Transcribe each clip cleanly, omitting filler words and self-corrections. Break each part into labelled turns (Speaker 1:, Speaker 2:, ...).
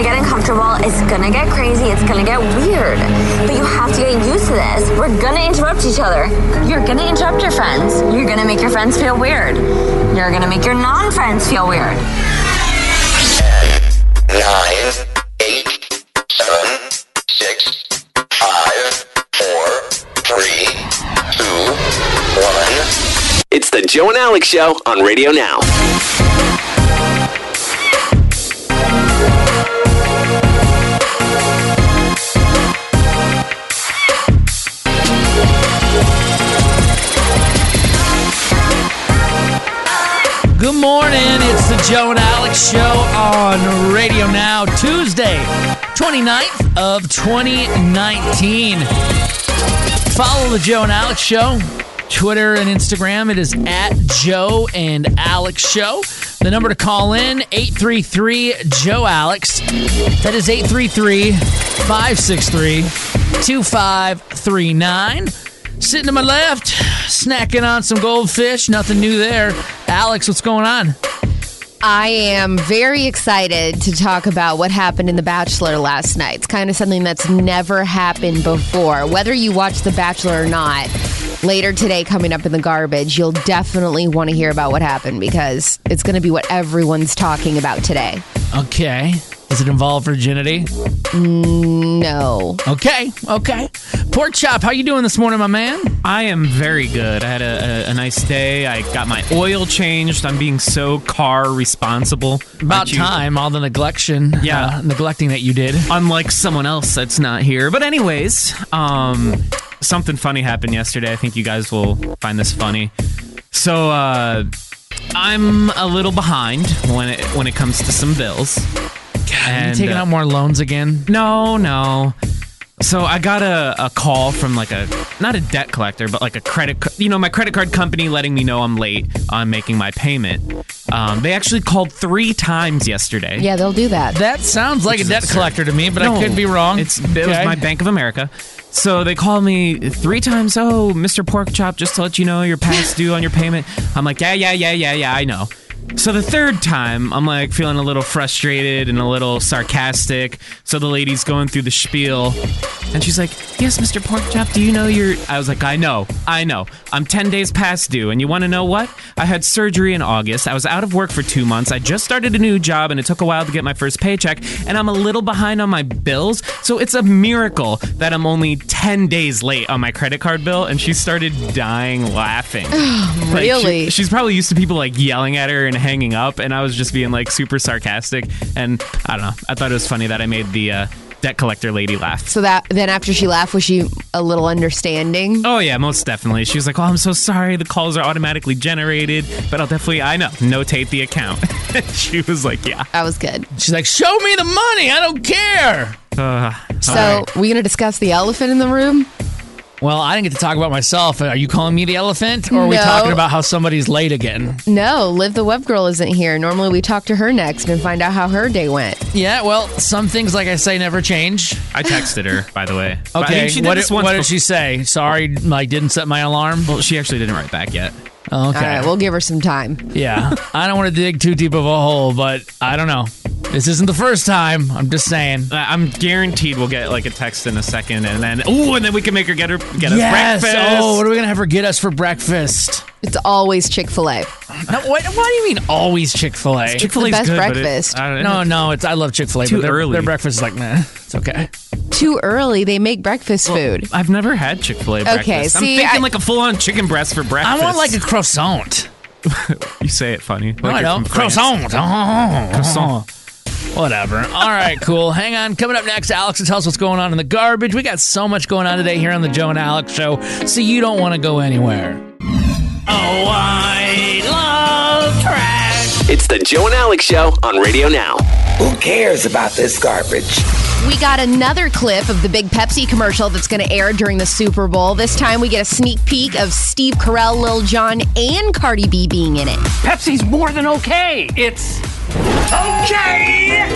Speaker 1: get uncomfortable. It's gonna get crazy. It's gonna get weird. But you have to get used to this. We're gonna interrupt each other. You're gonna interrupt your friends. You're gonna make your friends feel weird. You're gonna make your non-friends feel weird.
Speaker 2: 10, 9, 8, 7, 6, 5, 4, 3, 2, 1.
Speaker 3: It's the Joe and Alex Show on Radio Now.
Speaker 4: Good morning. It's the Joe and Alex Show on Radio Now, Tuesday, 29th of 2019. Follow the Joe and Alex Show, Twitter and Instagram. It is at Joe and Alex Show. The number to call in, 833-JOE-ALEX. That is 833-563-2539. Sitting to my left, snacking on some goldfish. Nothing new there. Alex, what's going on?
Speaker 5: I am very excited to talk about what happened in The Bachelor last night. It's kind of something that's never happened before. Whether you watch The Bachelor or not, later today coming up in the garbage, you'll definitely want to hear about what happened because it's going to be what everyone's talking about today.
Speaker 4: Okay. Does it involve virginity?
Speaker 5: No.
Speaker 4: Okay. Pork Chop, how you doing this morning, my man?
Speaker 6: I am very good. I had a nice day. I got my oil changed. I'm being so car responsible.
Speaker 4: About time, all the neglecting that you did.
Speaker 6: Unlike someone else that's not here. But anyways, something funny happened yesterday. I think you guys will find this funny. So, I'm a little behind when it comes to some bills.
Speaker 4: Are you taking out more loans again?
Speaker 6: No. So I got a call from not a debt collector, but like a my credit card company letting me know I'm late on making my payment. They actually called 3 times yesterday.
Speaker 5: Yeah, they'll do that.
Speaker 4: That sounds like a debt collector to me, but I could be wrong.
Speaker 6: It was my Bank of America. So they called me 3 times. Oh, Mr. Pork Chop, just to let you know you're past due on your payment. I'm like, yeah, I know. So the 3rd time, I'm like feeling a little frustrated and a little sarcastic. So the lady's going through the spiel, and she's like, yes, Mr. Pork Chop, do you know I was like, I know. I'm 10 days past due, and you want to know what? I had surgery in August. I was out of work for 2 months. I just started a new job, and it took a while to get my first paycheck, and I'm a little behind on my bills. So it's a miracle that I'm only 10 days late on my credit card bill, and she started dying laughing.
Speaker 5: Really?
Speaker 6: She's probably used to people like yelling at her and hanging up, and I was just being like super sarcastic, and I don't know, I thought it was funny that I made the debt collector lady laugh.
Speaker 5: So then after she laughed, was she a little understanding?
Speaker 6: Oh yeah, most definitely. She was like, oh, I'm so sorry, the calls are automatically generated, but I'll definitely, notate the account. She was like, yeah.
Speaker 5: That was good.
Speaker 4: She's like, show me the money, I don't care.
Speaker 5: So, we going to discuss the elephant in the room?
Speaker 4: Well, I didn't get to talk about myself. Are you calling me the elephant? Or are we talking about how somebody's late again?
Speaker 5: No, Liv the web girl isn't here. Normally we talk to her next and find out how her day went.
Speaker 4: Yeah, well, some things, like I say, never change.
Speaker 6: I texted her, by the way.
Speaker 4: Okay, what did she say? Sorry, didn't set my alarm?
Speaker 6: Well, she actually didn't write back yet.
Speaker 4: Okay.
Speaker 5: All right, we'll give her some time.
Speaker 4: Yeah, I don't want to dig too deep of a hole, but I don't know. This isn't the first time. I'm just saying.
Speaker 6: I'm guaranteed we'll get like a text in a second, and then we can make her get us breakfast.
Speaker 4: Oh, what are we gonna have her get us for breakfast?
Speaker 5: It's always Chick-fil-A.
Speaker 4: No, why do you mean always Chick-fil-A?
Speaker 6: Chick-fil-A's
Speaker 5: the best
Speaker 6: good,
Speaker 5: breakfast.
Speaker 4: I love Chick-fil-A.
Speaker 6: Too
Speaker 4: but
Speaker 6: early.
Speaker 4: Their breakfast is like, nah, it's okay.
Speaker 5: Too early. They make breakfast food.
Speaker 6: I've never had Chick-fil-A breakfast.
Speaker 5: Okay, see,
Speaker 6: I'm thinking like a full-on chicken breast for breakfast.
Speaker 4: I want like a croissant.
Speaker 6: You say it funny. Like
Speaker 4: I know. Croissant.
Speaker 6: Croissant.
Speaker 4: Whatever. All right, cool. Hang on. Coming up next, Alex will tell us what's going on in the garbage. We got so much going on today here on the Joe and Alex Show, so you don't want to go anywhere.
Speaker 3: Oh, I love trash. It's the Joe and Alex Show on Radio Now.
Speaker 7: Who cares about this garbage?
Speaker 5: We got another clip of the big Pepsi commercial that's going to air during the Super Bowl. This time we get a sneak peek of Steve Carell, Lil Jon, and Cardi B being in it.
Speaker 8: Pepsi's more than okay. It's okay.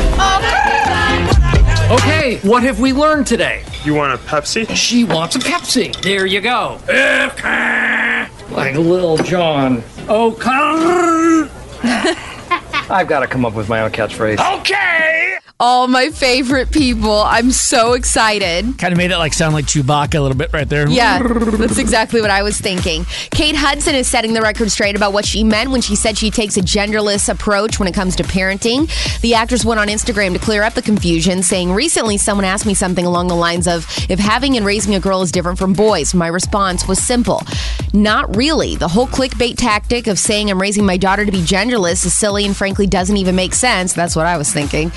Speaker 8: Okay, what have we learned today?
Speaker 9: You want a Pepsi?
Speaker 8: She wants a Pepsi. There you go. Like Lil Jon. Okay. I've got to come up with my own catchphrase. Okay.
Speaker 5: all my favorite people. I'm so excited.
Speaker 4: Kind of made it sound like Chewbacca a little bit right there.
Speaker 5: Yeah, that's exactly what I was thinking. Kate Hudson is setting the record straight about what she meant when she said she takes a genderless approach when it comes to parenting. The actress went on Instagram to clear up the confusion, saying, recently someone asked me something along the lines of, if having and raising a girl is different from boys. My response was simple. Not really. The whole clickbait tactic of saying I'm raising my daughter to be genderless is silly and frankly doesn't even make sense. That's what I was thinking.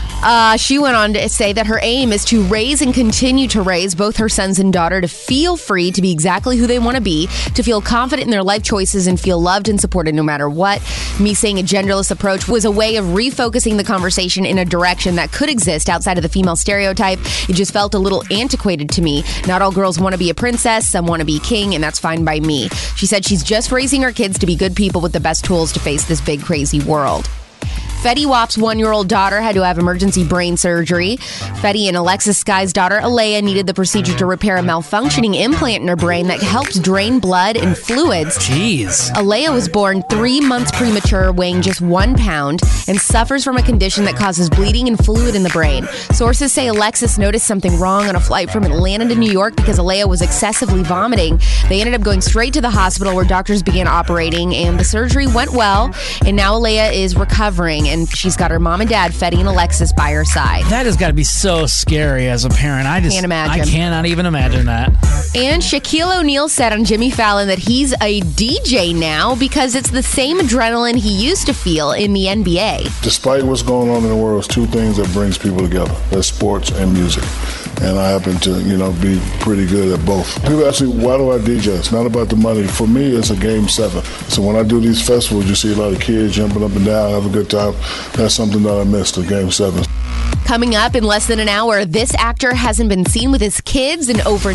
Speaker 5: She went on to say that her aim is to raise and continue to raise both her sons and daughter to feel free to be exactly who they want to be, to feel confident in their life choices and feel loved and supported no matter what. Me saying a genderless approach was a way of refocusing the conversation in a direction that could exist outside of the female stereotype. It just felt a little antiquated to me. Not all girls want to be a princess, some want to be king, and that's fine by me. She said she's just raising her kids to be good people with the best tools to face this big, crazy world. Fetty Wap's 1-year-old daughter had to have emergency brain surgery. Fetty and Alexis Sky's daughter, Alea, needed the procedure to repair a malfunctioning implant in her brain that helps drain blood and fluids.
Speaker 4: Jeez.
Speaker 5: Alea was born 3 months premature, weighing just 1 pound, and suffers from a condition that causes bleeding and fluid in the brain. Sources say Alexis noticed something wrong on a flight from Atlanta to New York because Alea was excessively vomiting. They ended up going straight to the hospital where doctors began operating, and the surgery went well, and now Alea is recovering. And she's got her mom and dad, Fetty and Alexis, by her side.
Speaker 4: That has got to be so scary as a parent. I
Speaker 5: can't imagine.
Speaker 4: I cannot even imagine that.
Speaker 5: And Shaquille O'Neal said on Jimmy Fallon that he's a DJ now because it's the same adrenaline he used to feel in the NBA.
Speaker 9: Despite what's going on in the world, it's two things that brings people together. That's sports and music. And I happen to, be pretty good at both. People ask me, why do I DJ? It's not about the money. For me, it's a Game 7. So when I do these festivals, you see a lot of kids jumping up and down, have a good time. That's something that I missed, a Game 7.
Speaker 5: Coming up in less than an hour, this actor hasn't been seen with his kids in over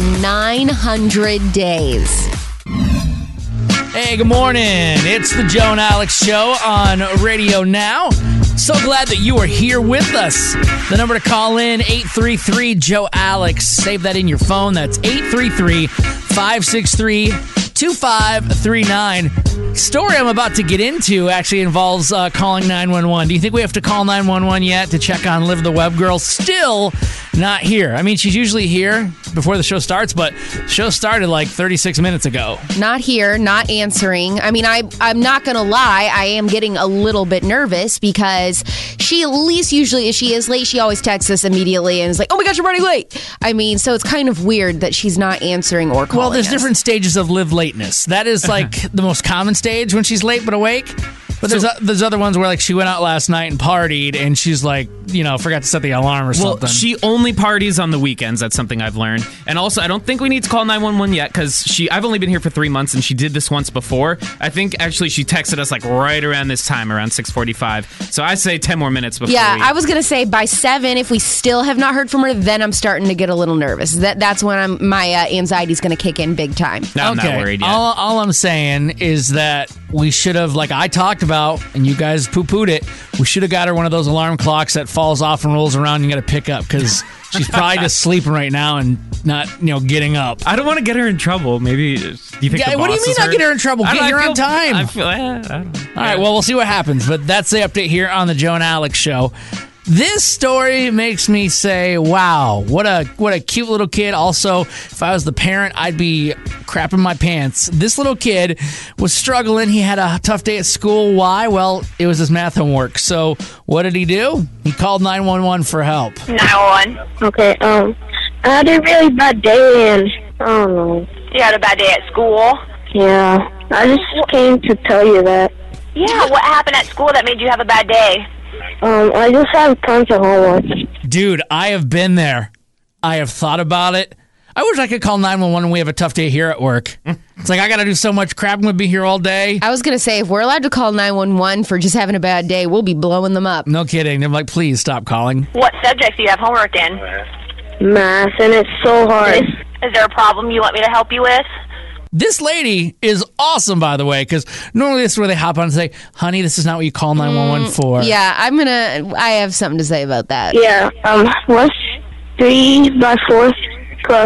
Speaker 5: 900 days.
Speaker 4: Hey, good morning. It's the Joe and Alex Show on Radio Now. So glad that you are here with us. The number to call in, 833-JOE-ALEX. Save that in your phone. That's 833-563-2539. Story I'm about to get into actually involves calling 911. Do you think we have to call 911 yet to check on Liv the Web Girl? Still not here. I mean, she's usually here before the show starts, but the show started 36 minutes ago.
Speaker 5: Not here, not answering. I mean, I'm not going to lie. I am getting a little bit nervous because she, at least usually if she is late, she always texts us immediately and is like, oh my gosh, you're running late. I mean, so it's kind of weird that she's not answering or calling
Speaker 4: Well, there's
Speaker 5: us.
Speaker 4: Different stages of Liv lateness. That is the most common stage when she's late but awake. But there's other ones where she went out last night and partied and she's forgot to set the alarm or something.
Speaker 6: Well, she only parties on the weekends. That's something I've learned. And also, I don't think we need to call 911 yet because I've only been here for 3 months and she did this once before. I think actually she texted us right around this time, around 6:45. So I say 10 more minutes before.
Speaker 5: Yeah, I was gonna say by 7, if we still have not heard from her, then I'm starting to get a little nervous. That's when my anxiety's gonna kick in big time.
Speaker 6: No, I'm not worried yet.
Speaker 4: All I'm saying is that we should have, I talked about, and you guys poo-pooed it, we should have got her one of those alarm clocks that falls off and rolls around and you got to pick up because she's probably just sleeping right now and not, getting up.
Speaker 6: I don't want to get her in trouble. Maybe, do you think the
Speaker 4: what do you mean not get her in trouble? Get her on time.
Speaker 6: I feel, I don't know.
Speaker 4: All right, well, we'll see what happens, but that's the update here on the Joe and Alex Show. This story makes me say, wow, what a cute little kid. Also, if I was the parent, I'd be crapping my pants. This little kid was struggling. He had a tough day at school. Why? Well, it was his math homework. So what did he do? He called 911 for help.
Speaker 10: 911. Okay, I had a really bad day and I don't know. You had a bad day at school? Yeah, I just came to tell you that. Yeah, what happened at school that made you have a bad day? I just have tons of homework.
Speaker 4: Dude, I have been there. I have thought about it. I wish I could call 911 when we have a tough day here at work. It's I got to do so much crap. I'm going to be here all day.
Speaker 5: I was going to say, if we're allowed to call 911 for just having a bad day, we'll be blowing them up.
Speaker 4: No kidding. They're like, please stop calling.
Speaker 10: What subjects do you have homework in? Math, and it's so hard. Is there a problem you want me to help you with?
Speaker 4: This lady is awesome, by the way, because normally this is where they hop on and say, honey, this is not what you call 911 for.
Speaker 5: Yeah, I have something to say about that.
Speaker 10: Yeah, what's 3 by 4 plus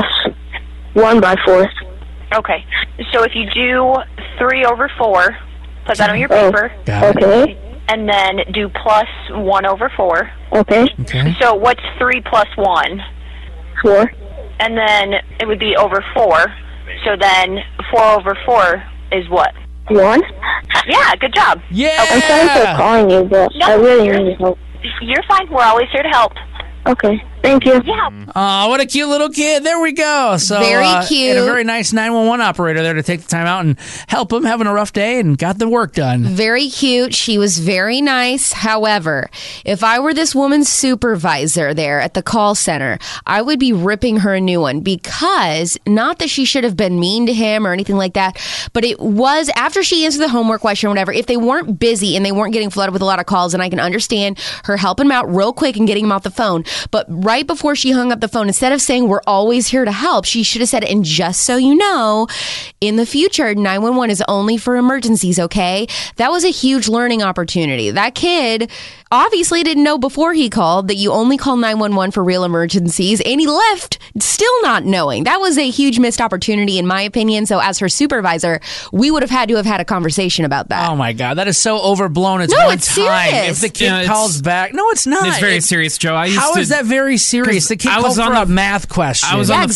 Speaker 10: 1 by 4? Okay, so if you do 3 over 4, put that on your paper.
Speaker 4: Got it.
Speaker 10: Okay. and then do plus 1 over 4. Okay. So what's 3 plus 1? 4. And then it would be over 4. So then 4 over 4 is what? 1. Yeah, good job.
Speaker 4: Yeah.
Speaker 10: Okay.
Speaker 11: I'm sorry for calling you, but I really need help.
Speaker 10: You're fine. We're always here to help.
Speaker 11: Okay. Thank you.
Speaker 10: Yeah.
Speaker 4: Oh, what a cute little kid. There we go. So
Speaker 5: Very cute.
Speaker 4: And a very nice 911 operator there to take the time out and help him having a rough day and got the work done.
Speaker 5: Very cute. She was very nice. However, if I were this woman's supervisor there at the call center, I would be ripping her a new one because not that she should have been mean to him or anything like that, but it was after she answered the homework question or whatever, if they weren't busy and they weren't getting flooded with a lot of calls, and I can understand her helping him out real quick and getting him off the phone. But right before she hung up the phone, instead of saying, we're always here to help, she should have said, and just so you know, in the future, 911 is only for emergencies, okay? That was a huge learning opportunity. That kid obviously didn't know before he called that you only call 911 for real emergencies, and he left still not knowing. That was a huge missed opportunity, in my opinion. So as her supervisor, we would have had to have had a conversation about that.
Speaker 4: Oh, my God. That is so overblown. It's
Speaker 5: No,
Speaker 4: one
Speaker 5: it's
Speaker 4: time.
Speaker 5: serious.
Speaker 4: If the kid calls back. No, it's not.
Speaker 6: It's very serious, Joe.
Speaker 4: How is that very serious? The kid called for a math question.
Speaker 6: I was on the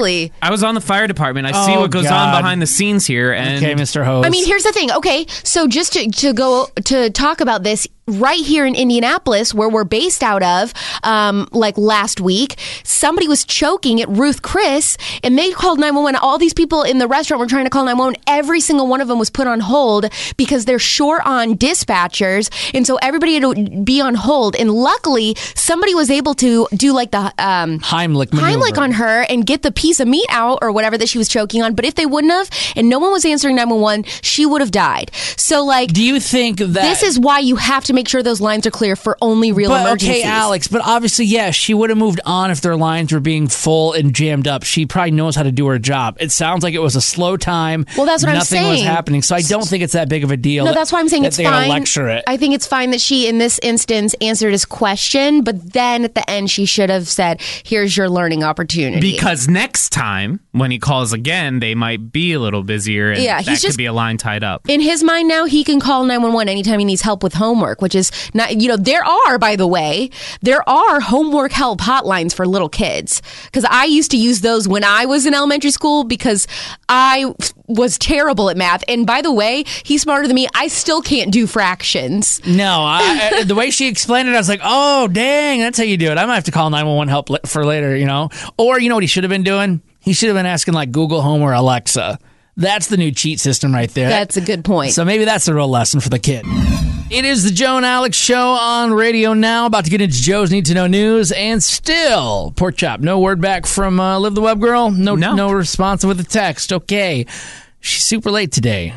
Speaker 6: fire department. I see what goes on behind the scenes here. And
Speaker 4: okay, Mr. Hose.
Speaker 5: I mean, here's the thing. Okay, so just to go to talk about this, right here in Indianapolis, where we're based out of, like last week, somebody was choking at Ruth Chris, and they called 911. All these people in the restaurant were trying to call 911. Every single one of them was put on hold because they're short on dispatchers, and so everybody had to be on hold. And luckily, somebody was able to do like the
Speaker 4: Heimlich maneuver.
Speaker 5: Heimlich on her and get the piece of meat out or whatever that she was choking on. But if they wouldn't have, and no one was answering 911, she would have died. So, like,
Speaker 4: do you think that
Speaker 5: this is why you have to make sure those lines are clear for only real emergencies?
Speaker 4: Okay, Alex, but obviously, yes, she would have moved on if their lines were being full and jammed up. She probably knows how to do her job. It sounds like it was a slow time.
Speaker 5: Well, that's what I'm saying.
Speaker 4: Nothing was happening, so I don't think it's that big of a deal.
Speaker 5: No, that's why I'm saying it's
Speaker 4: they
Speaker 5: fine.
Speaker 4: Lecture it.
Speaker 5: I think it's fine that she, in this instance, answered his question, but then at the end, she should have said, here's your learning opportunity.
Speaker 6: Because next time, when he calls again, they might be a little busier, and that could be a line tied up.
Speaker 5: In his mind now, he can call 911 anytime he needs help with homework, which is not, there are, by the way, homework help hotlines for little kids. Because I used to use those when I was in elementary school because I was terrible at math. And by the way, he's smarter than me. I still can't do fractions.
Speaker 4: No, the way she explained it, I was like, oh, dang, that's how you do it. I might have to call 911 help for later, Or you know what he should have been doing? He should have been asking like Google Home or Alexa. That's the new cheat system right there.
Speaker 5: That's a good point.
Speaker 4: So maybe that's the real lesson for the kid. It is the Joe and Alex Show on Radio Now. About to get into Joe's Need to Know News. And still, Pork Chop, no word back from Liv the Web Girl? No response with a text. Okay. She's super late today.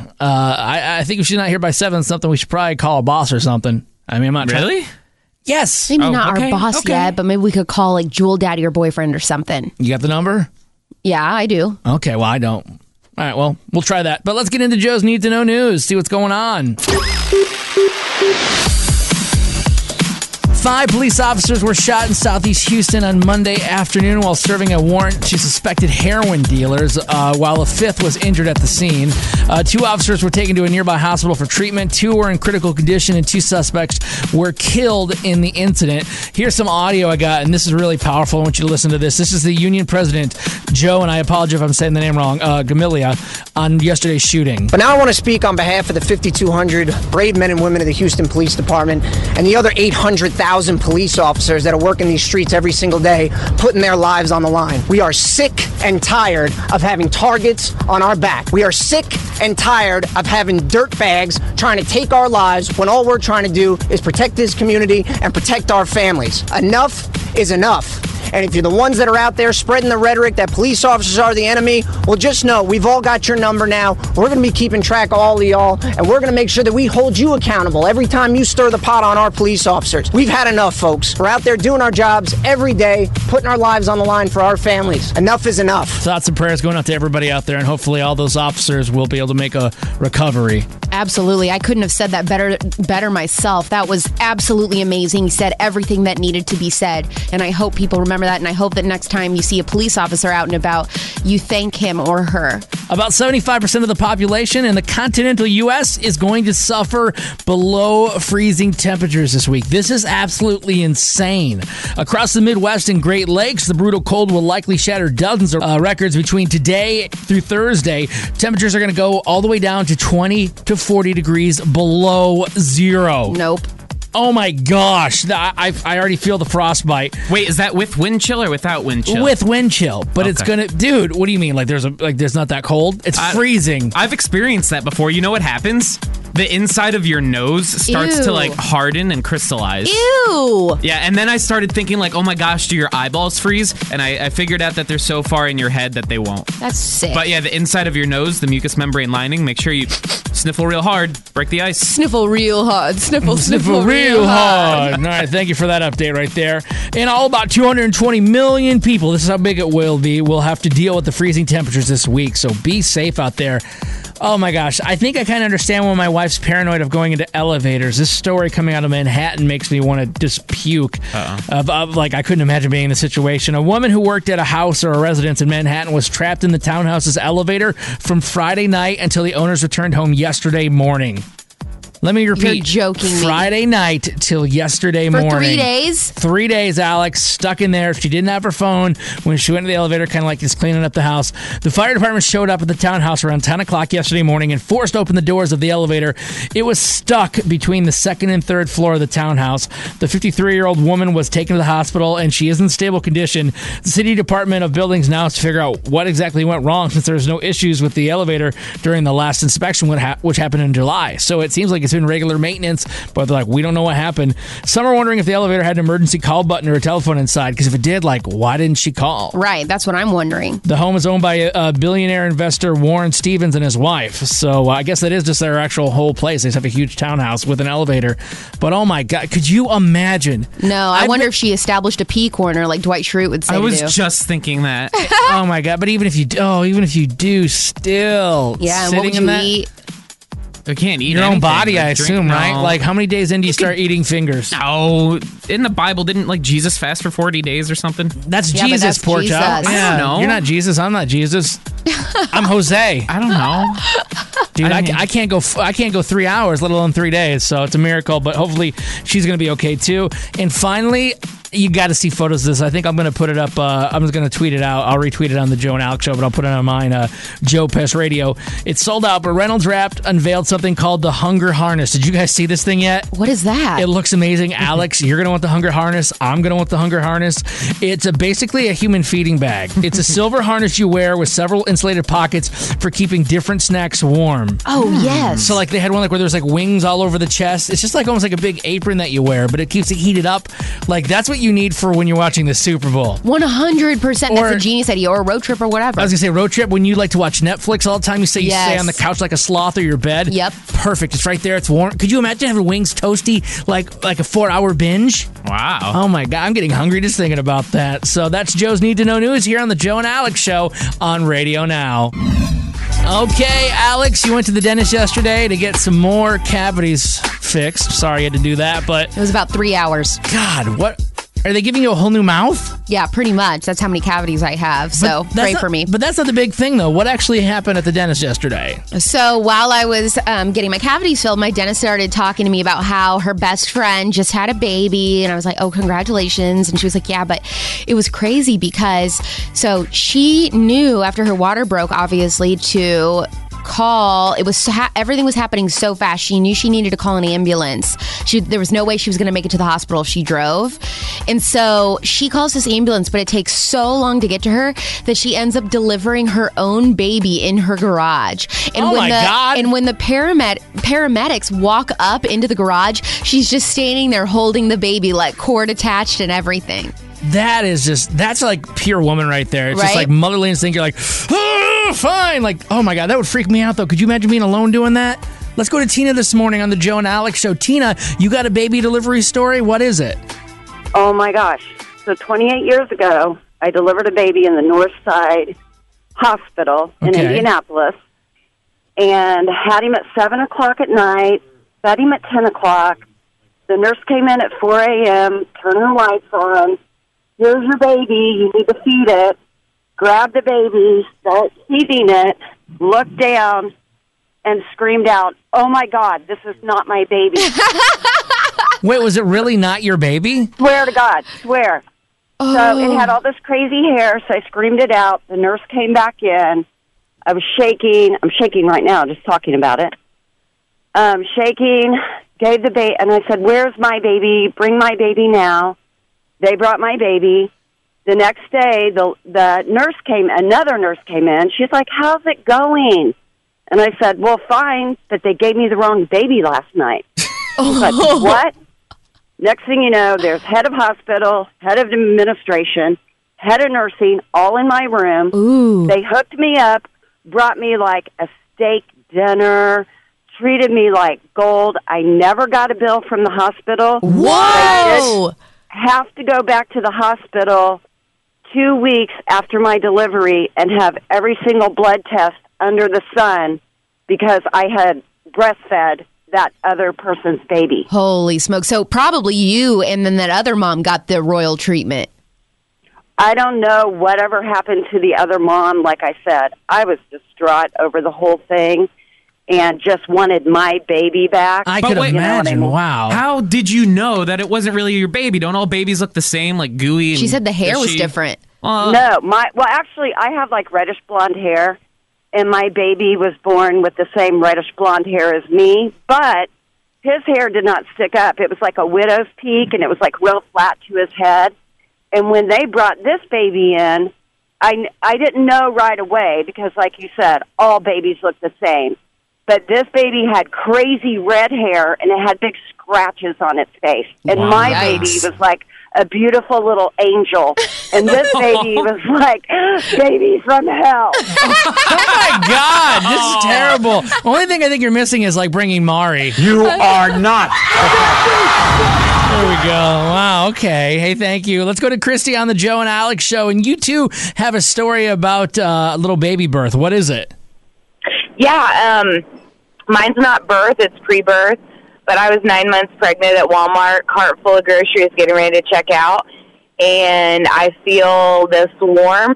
Speaker 4: I think if she's not here by 7 something, we should probably call a boss or something. I mean, I'm not
Speaker 6: Really?
Speaker 4: Yes.
Speaker 5: Maybe not our boss yet, but maybe we could call like Jewel Daddy or boyfriend or something.
Speaker 4: You got the number?
Speaker 5: Yeah, I do.
Speaker 4: Okay, well, I don't. All right, well, we'll try that. But let's get into Joe's Need to Know News, see what's going on. 5 police officers were shot in Southeast Houston on Monday afternoon while serving a warrant to suspected heroin dealers, while a 5th was injured at the scene. 2 officers were taken to a nearby hospital for treatment. 2 were in critical condition, and 2 suspects were killed in the incident. Here's some audio I got, and this is really powerful. I want you to listen to this. This is the union president, Joe, and I apologize if I'm saying the name wrong, Gamilia, on yesterday's shooting.
Speaker 12: But now I want to speak on behalf of the 5,200 brave men and women of the Houston Police Department and the other 800,000 police officers that are working these streets every single day, putting their lives on the line. We are sick and tired of having targets on our back. We are sick and tired of having dirtbags trying to take our lives when all we're trying to do is protect this community and protect our families. Enough is enough. And if you're the ones that are out there spreading the rhetoric that police officers are the enemy, well, just know we've all got your number now. We're going to be keeping track of all of y'all, and we're going to make sure that we hold you accountable every time you stir the pot on our police officers. We've had enough, folks. We're out there doing our jobs every day, putting our lives on the line for our families. Enough is enough.
Speaker 4: Thoughts and prayers going out to everybody out there, and hopefully all those officers will be able to make a recovery.
Speaker 5: Absolutely. I couldn't have said that better myself. That was absolutely amazing. He said everything that needed to be said, and I hope people remember that, and I hope that next time you see a police officer out and about, you thank him or her
Speaker 4: About 75% of the population in the continental U.S. is going to suffer below freezing temperatures this week. This is absolutely insane. Across the Midwest and Great Lakes, the brutal cold will likely shatter dozens of records between today through Thursday. Temperatures are going to go all the way down to 20 to 40 degrees below zero.
Speaker 5: Nope.
Speaker 4: Oh my gosh, I already feel the frostbite.
Speaker 6: Wait, is that with wind chill or without wind chill?
Speaker 4: With wind chill, but it's gonna, dude. What do you mean? Like there's not that cold? It's freezing.
Speaker 6: I've experienced that before. You know what happens? The inside of your nose starts to like harden and crystallize.
Speaker 5: Ew.
Speaker 6: Yeah, and then I started thinking like, oh my gosh, do your eyeballs freeze? And I figured out that they're so far in your head that they won't.
Speaker 5: That's sick.
Speaker 6: But yeah, the inside of your nose, the mucous membrane lining, make sure you sniffle real hard, break the ice.
Speaker 5: Sniffle real hard. Sniffle
Speaker 4: real hard. All right, thank you for that update right there. And all about 220 million people, this is how big it will be, will have to deal with the freezing temperatures this week. So be safe out there. Oh my gosh, I think I kind of understand why my wife's paranoid of going into elevators. This story coming out of Manhattan makes me want to just puke. Like, I couldn't imagine being in the situation. A woman who worked at a house or a residence in Manhattan was trapped in the townhouse's elevator from Friday night until the owners returned home yesterday morning. Let me repeat.
Speaker 5: You're joking me.
Speaker 4: Friday night till yesterday morning.
Speaker 5: For 3 days?
Speaker 4: 3 days, Alex, stuck in there. She didn't have her phone when she went to the elevator, kind of like just cleaning up the house. The fire department showed up at the townhouse around 10 o'clock yesterday morning and forced open the doors of the elevator. It was stuck between the second and third floor of the townhouse. The 53-year-old woman was taken to the hospital, and she is in stable condition. The City Department of Buildings now has to figure out what exactly went wrong since there's no issues with the elevator during the last inspection, which happened in July. So it seems like it's been regular maintenance, but they're like, we don't know what happened. Some are wondering if the elevator had an emergency call button or a telephone inside, because if it did, like, why didn't she call?
Speaker 5: Right, that's what I'm wondering.
Speaker 4: The home is owned by a billionaire investor, Warren Stevens, and his wife. So I guess that is just their actual whole place. They just have a huge townhouse with an elevator. But oh my God, could you imagine?
Speaker 5: No, I wonder if she established a pee corner like Dwight Schrute would say.
Speaker 6: I was just thinking that.
Speaker 4: Oh my God, but even if you do, still.
Speaker 5: Yeah, and what would you eat?
Speaker 6: You can't eat
Speaker 4: your own
Speaker 6: anything,
Speaker 4: body,
Speaker 6: like,
Speaker 4: I assume,
Speaker 6: no.
Speaker 4: right? Like, how many days in do you start eating fingers?
Speaker 6: No, in the Bible, didn't like Jesus fast for 40 days or something?
Speaker 4: That's Jesus, poor child.
Speaker 6: I don't know.
Speaker 4: You're not Jesus. I'm not Jesus. I'm Jose.
Speaker 6: I don't know,
Speaker 4: dude. I can't go 3 hours, let alone 3 days. So it's a miracle. But hopefully, she's gonna be okay too. And finally, you got to see photos of this. I think I'm going to put it up. I'm just going to tweet it out. I'll retweet it on the Joe and Alex Show, but I'll put it on mine, Joe Pest Radio. It's sold out, but Reynolds Wrapped unveiled something called the Hunger Harness. Did you guys see this thing yet?
Speaker 5: What is that?
Speaker 4: It looks amazing. Alex, you're going to want the Hunger Harness. I'm going to want the Hunger Harness. It's basically a human feeding bag. It's a silver harness you wear with several insulated pockets for keeping different snacks warm.
Speaker 5: Oh, yes.
Speaker 4: So like they had one like where there's like wings all over the chest. It's just like almost like a big apron that you wear, but it keeps it heated up. Like that's what you need for when you're watching the Super Bowl.
Speaker 5: 100%. That's a genius idea, or a road trip or whatever.
Speaker 4: I was going to say road trip when you like to watch Netflix all the time. You say you stay on the couch like a sloth or your bed.
Speaker 5: Yep.
Speaker 4: Perfect. It's right there. It's warm. Could you imagine having wings toasty like a 4-hour binge?
Speaker 6: Wow.
Speaker 4: Oh my God. I'm getting hungry just thinking about that. So that's Joe's Need to Know News here on the Joe and Alex Show on Radio Now. Okay, Alex, you went to the dentist yesterday to get some more cavities fixed. Sorry you had to do that, but...
Speaker 5: It was about 3 hours.
Speaker 4: God, what... Are they giving you a whole new mouth?
Speaker 5: Yeah, pretty much. That's how many cavities I have, so pray for me.
Speaker 4: But that's not the big thing, though. What actually happened at the dentist yesterday?
Speaker 5: So while I was getting my cavities filled, my dentist started talking to me about how her best friend just had a baby, and I was like, oh, congratulations. And she was like, yeah, but it was crazy because, so she knew after her water broke, obviously, to call. It was everything was happening so fast. She knew she needed to call an ambulance. There was no way she was going to make it to the hospital if she drove. And so she calls this ambulance, but it takes so long to get to her that she ends up delivering her own baby in her garage. And
Speaker 4: God.
Speaker 5: And when the paramedics walk up into the garage, she's just standing there holding the baby, like cord attached and everything.
Speaker 4: That's like pure woman right there. It's
Speaker 5: right?
Speaker 4: just like motherly instinct. You're like, oh, fine. Like, oh my God, that would freak me out though. Could you imagine being alone doing that? Let's go to Tina this morning on the Joe and Alex Show. Tina, you got a baby delivery story? What is it?
Speaker 13: Oh my gosh. So 28 years ago, I delivered a baby in the North Side Hospital in Indianapolis and had him at 7 o'clock at night, fed him at 10 o'clock. The nurse came in at 4 a.m., turned the lights on. Here's your baby. You need to feed it. grabbed the baby, started feeding it, looked down, and screamed out, "Oh, my God, this is not my baby."
Speaker 4: Wait, was it really not your baby?
Speaker 13: Swear to God, swear. Oh. So it had all this crazy hair, so I screamed it out. The nurse came back in. I was shaking. I'm shaking right now just talking about it. Shaking, gave the baby, and I said, "Where's my baby? Bring my baby now." They brought my baby. The next day, another nurse came in. She's like, "How's it going?" And I said, "Well, fine, but they gave me the wrong baby last night." She's like, "What?" Next thing you know, there's head of hospital, head of administration, head of nursing, all in my room.
Speaker 5: Ooh.
Speaker 13: They hooked me up, brought me like a steak dinner, treated me like gold. I never got a bill from the hospital.
Speaker 5: Whoa!
Speaker 13: I did have to go back to the hospital 2 weeks after my delivery and have every single blood test under the sun because I had breastfed that other person's baby.
Speaker 5: Holy smoke. So probably you and then that other mom got the royal treatment.
Speaker 13: I don't know whatever happened to the other mom. Like I said, I was distraught over the whole thing and just wanted my baby back.
Speaker 4: I could imagine. Wow.
Speaker 6: How did you know that it wasn't really your baby? Don't all babies look the same, like gooey?
Speaker 5: She said the hair was different.
Speaker 13: No, actually, I have like reddish blonde hair. And my baby was born with the same reddish blonde hair as me, but his hair did not stick up. It was like a widow's peak, and it was like real flat to his head. And when they brought this baby in, I didn't know right away because, like you said, all babies look the same. But this baby had crazy red hair, and it had big scratches on its face. And my baby was like a beautiful little angel. And this baby was like, baby from hell.
Speaker 4: Oh, my God. This is terrible. Only thing I think you're missing is, like, bringing Mari.
Speaker 7: You are not.
Speaker 4: There we go. Wow, okay. Hey, thank you. Let's go to Christy on the Joe and Alex show. And you, too, have a story about a little baby birth. What is it?
Speaker 14: Yeah, mine's not birth. It's pre-birth. But I was 9 months pregnant at Walmart, cart full of groceries, getting ready to check out. And I feel this warmth,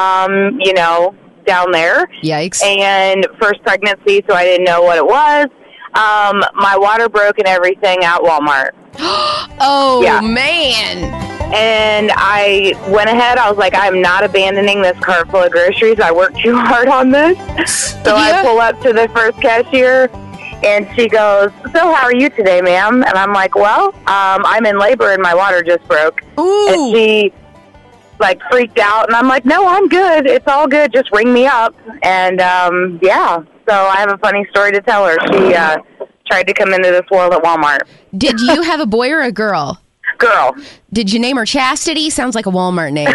Speaker 14: down there.
Speaker 5: Yikes.
Speaker 14: And first pregnancy, so I didn't know what it was. My water broke and everything at Walmart.
Speaker 5: Oh, yeah. Man.
Speaker 14: And I went ahead. I was like, I'm not abandoning this cart full of groceries. I worked too hard on this. So I pull up to the first cashier. And she goes, "So how are you today, ma'am?" And I'm like, "Well, I'm in labor and my water just broke."
Speaker 5: Ooh.
Speaker 14: And she, like, freaked out. And I'm like, "No, I'm good. It's all good. Just ring me up." And, so I have a funny story to tell her. She tried to come into this world at Walmart.
Speaker 5: Did you have a boy or a girl?
Speaker 14: Girl.
Speaker 5: Did you name her Chastity? Sounds like a Walmart name.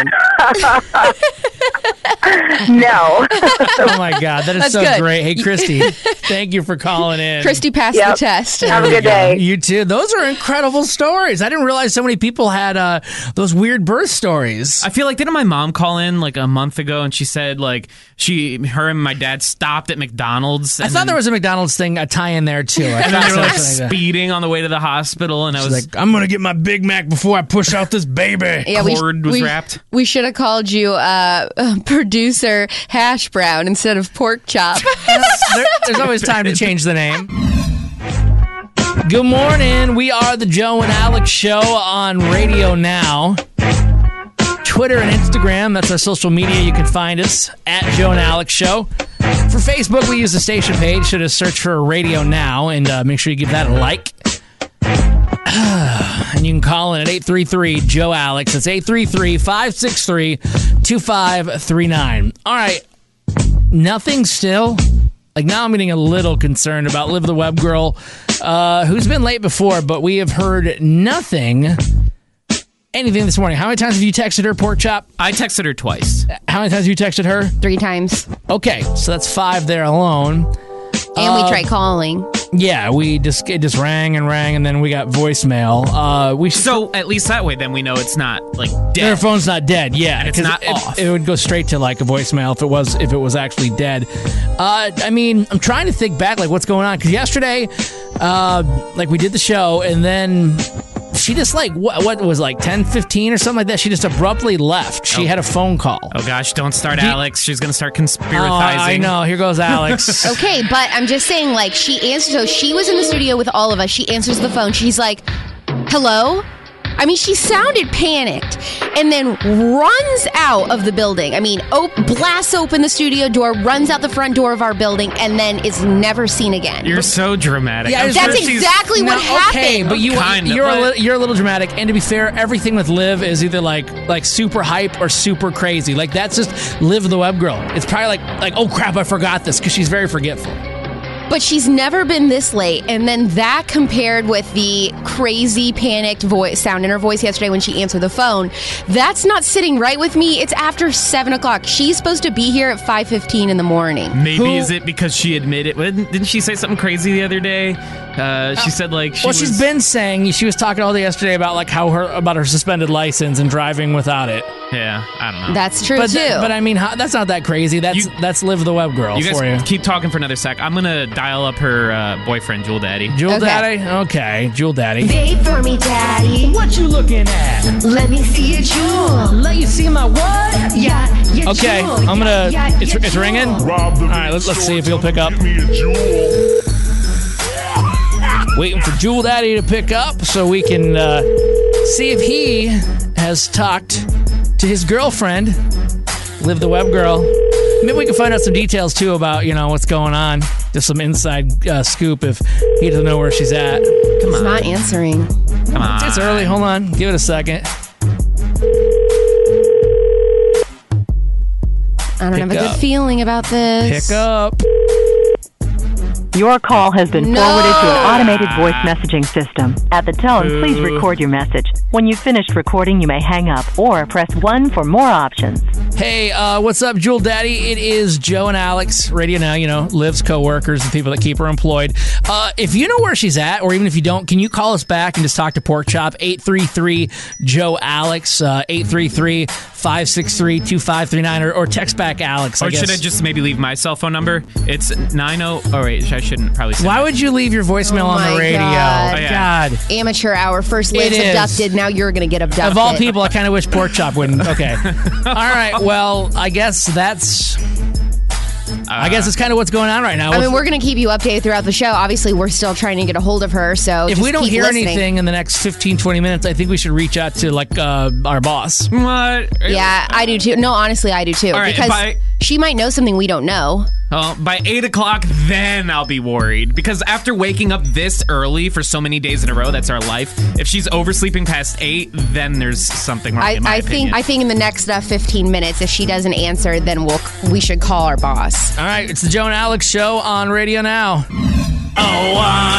Speaker 14: No.
Speaker 4: Oh, my God. That is
Speaker 5: That's
Speaker 4: so
Speaker 5: good.
Speaker 4: great. Hey, Christy, thank you for calling in.
Speaker 5: Christy passed the test.
Speaker 14: Have a good day.
Speaker 4: You too. Those are incredible stories. I didn't realize so many people had those weird birth stories.
Speaker 6: I feel like, didn't my mom call in like a month ago and she said like her and my dad stopped at McDonald's?
Speaker 4: I thought there was a McDonald's thing, a tie in there too.
Speaker 6: And then they were like speeding on the way to the hospital, and I was
Speaker 4: like, I'm going to get my Big Mac before I push out this baby.
Speaker 5: Yeah,
Speaker 6: cord was wrapped.
Speaker 5: We should have called you producer Hash Brown instead of Pork Chop.
Speaker 4: There's always time to change the name. Good morning. We are the Joe and Alex show on Radio Now. Twitter and Instagram, that's our social media. You can find us at Joe and Alex show. For Facebook, we use the station page. So just search for Radio Now and make sure you give that a like. And you can call in at 833-JOE-ALEX. That's 833-563-2539. All right. Nothing still? Like, now I'm getting a little concerned about Liv the Web Girl, who's been late before, but we have heard anything this morning. How many times have you texted her, Pork Chop?
Speaker 6: I texted her twice.
Speaker 4: How many times have you texted her?
Speaker 5: 3 times.
Speaker 4: Okay, so that's 5 there alone.
Speaker 5: And we tried calling.
Speaker 4: Yeah, it just rang and rang, and then we got voicemail.
Speaker 6: So at least that way, then we know it's not like dead.
Speaker 4: Their phone's not dead. Yeah,
Speaker 6: and it's not off.
Speaker 4: It would go straight to like a voicemail if it was actually dead. I mean, I'm trying to think back, like what's going on, because yesterday, like we did the show, and then she just like, what was like 10:15 or something like that? She just abruptly left. She had a phone call.
Speaker 6: Oh gosh, don't start Alex. She's going to start conspiratizing.
Speaker 4: I know. Here goes Alex.
Speaker 5: Okay, but I'm just saying, like, she answers. So she was in the studio with all of us. She answers the phone. She's like, hello? I mean, she sounded panicked and then runs out of the building. I mean, blasts open the studio door, runs out the front door of our building, and then is never seen again.
Speaker 6: You're so dramatic.
Speaker 5: Yeah, that's exactly what happened.
Speaker 4: Okay, but you're a little dramatic. And to be fair, everything with Liv is either like super hype or super crazy. Like, that's just Liv the web girl. It's probably like oh crap, I forgot this, because she's very forgetful.
Speaker 5: But she's never been this late. And then that compared with the crazy panicked sound in her voice yesterday when she answered the phone, that's not sitting right with me. It's after 7 o'clock. She's supposed to be here at 5:15 in the morning.
Speaker 6: Maybe is it because she admitted? Didn't she say something crazy the other day? She said like
Speaker 4: she's been saying, she was talking all day yesterday about like about her suspended license and driving without it.
Speaker 6: Yeah, I don't know.
Speaker 5: That's true too.
Speaker 4: But I mean, that's not that crazy. That's Liv the web girl.
Speaker 6: You guys
Speaker 4: for you.
Speaker 6: Keep talking for another sec. I'm gonna dial up her boyfriend, Jewel Daddy.
Speaker 4: Jewel Daddy? Okay, Jewel Daddy.
Speaker 15: Wait for me, Daddy.
Speaker 4: What you looking at?
Speaker 15: Let me see your jewel.
Speaker 4: Let you see my what?
Speaker 15: Yeah, your
Speaker 4: okay,
Speaker 15: jewel.
Speaker 4: I'm gonna.
Speaker 15: Yeah,
Speaker 4: it's ringing. All right, let's see if he'll pick up. Waiting for Jewel Daddy to pick up so we can see if he has talked to his girlfriend, Liv the web girl. Maybe we can find out some details too about what's going on. Just some inside scoop if he doesn't know where she's at.
Speaker 5: Come on. He's not answering.
Speaker 6: Come on.
Speaker 4: It's early. Hold on. Give it a second.
Speaker 5: I don't have a good feeling about this.
Speaker 4: Pick up.
Speaker 16: Your call has been forwarded to an automated voice messaging system. At the tone, please record your message. When you've finished recording, you may hang up or press 1 for more options.
Speaker 4: Hey, what's up, Jewel Daddy? It is Joe and Alex, Radio Now, Liv's co-workers and people that keep her employed. If you know where she's at, or even if you don't, can you call us back and just talk to Pork Chop? 833-JOE-ALEX, 833-563-2539, or text back Alex, I guess.
Speaker 6: Should I just maybe leave my cell phone number? It's 90... Oh, wait, I shouldn't probably say
Speaker 4: Why would you leave your voicemail on the radio?
Speaker 5: God.
Speaker 6: Oh, yeah.
Speaker 4: God.
Speaker 5: Amateur hour. First Liv's abducted, now you're going to get abducted.
Speaker 4: Of all people, I kind of wish Pork Chop wouldn't. Okay. All right, well, I guess that's... I guess it's kind of what's going on right now.
Speaker 5: I mean, we're going to keep you updated throughout the show. Obviously, we're still trying to get a hold of her, so
Speaker 4: if we don't hear
Speaker 5: listening.
Speaker 4: anything in the next 15, 20 minutes, I think we should reach out to, our boss.
Speaker 6: What?
Speaker 5: Yeah, I do too. No, honestly, I do too.
Speaker 6: All right,
Speaker 5: because she might know something we don't know.
Speaker 6: Well, by 8 o'clock, then I'll be worried. Because after waking up this early for so many days in a row, that's our life. If she's oversleeping past 8, then there's something wrong, in my opinion.
Speaker 5: I think in the next 15 minutes, if she doesn't answer, then we should call our boss.
Speaker 4: All right, it's the Joe and Alex Show on Radio Now.
Speaker 3: Oh,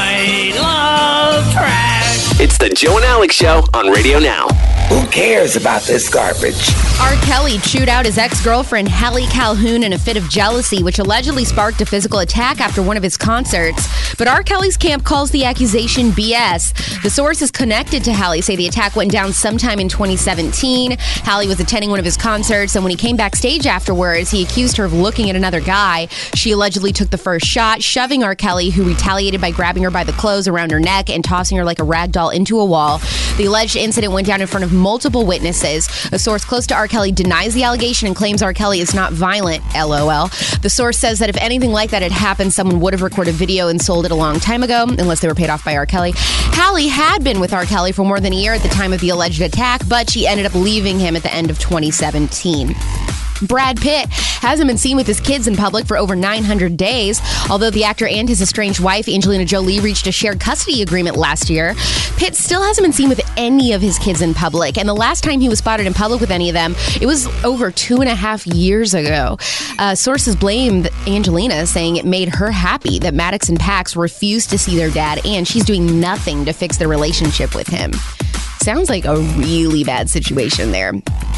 Speaker 3: I love trash. It's the Joe and Alex Show on Radio Now.
Speaker 7: Who cares about this garbage?
Speaker 5: R. Kelly chewed out his ex-girlfriend, Hallie Calhoun, in a fit of jealousy, which allegedly sparked a physical attack after one of his concerts. But R. Kelly's camp calls the accusation BS. The sources connected to Hallie say the attack went down sometime in 2017. Hallie was attending one of his concerts, and when he came backstage afterwards, he accused her of looking at another guy. She allegedly took the first shot, shoving R. Kelly, who retaliated by grabbing her by the clothes around her neck and tossing her like a rag doll into a wall. The alleged incident went down in front of multiple witnesses. A source close to R. Kelly denies the allegation and claims R. Kelly is not violent, LOL. The source says that if anything like that had happened, someone would have recorded video and sold it a long time ago, unless they were paid off by R. Kelly. Hallie had been with R. Kelly for more than a year at the time of the alleged attack, but she ended up leaving him at the end of 2017. Brad Pitt hasn't been seen with his kids in public for over 900 days. Although the actor and his estranged wife, Angelina Jolie, reached a shared custody agreement last year, Pitt still hasn't been seen with any of his kids in public. And the last time he was spotted in public with any of them, it was over 2.5 years ago. Sources blamed Angelina, saying it made her happy that Maddox and Pax refused to see their dad, and she's doing nothing to fix their relationship with him. Sounds like a really bad situation there.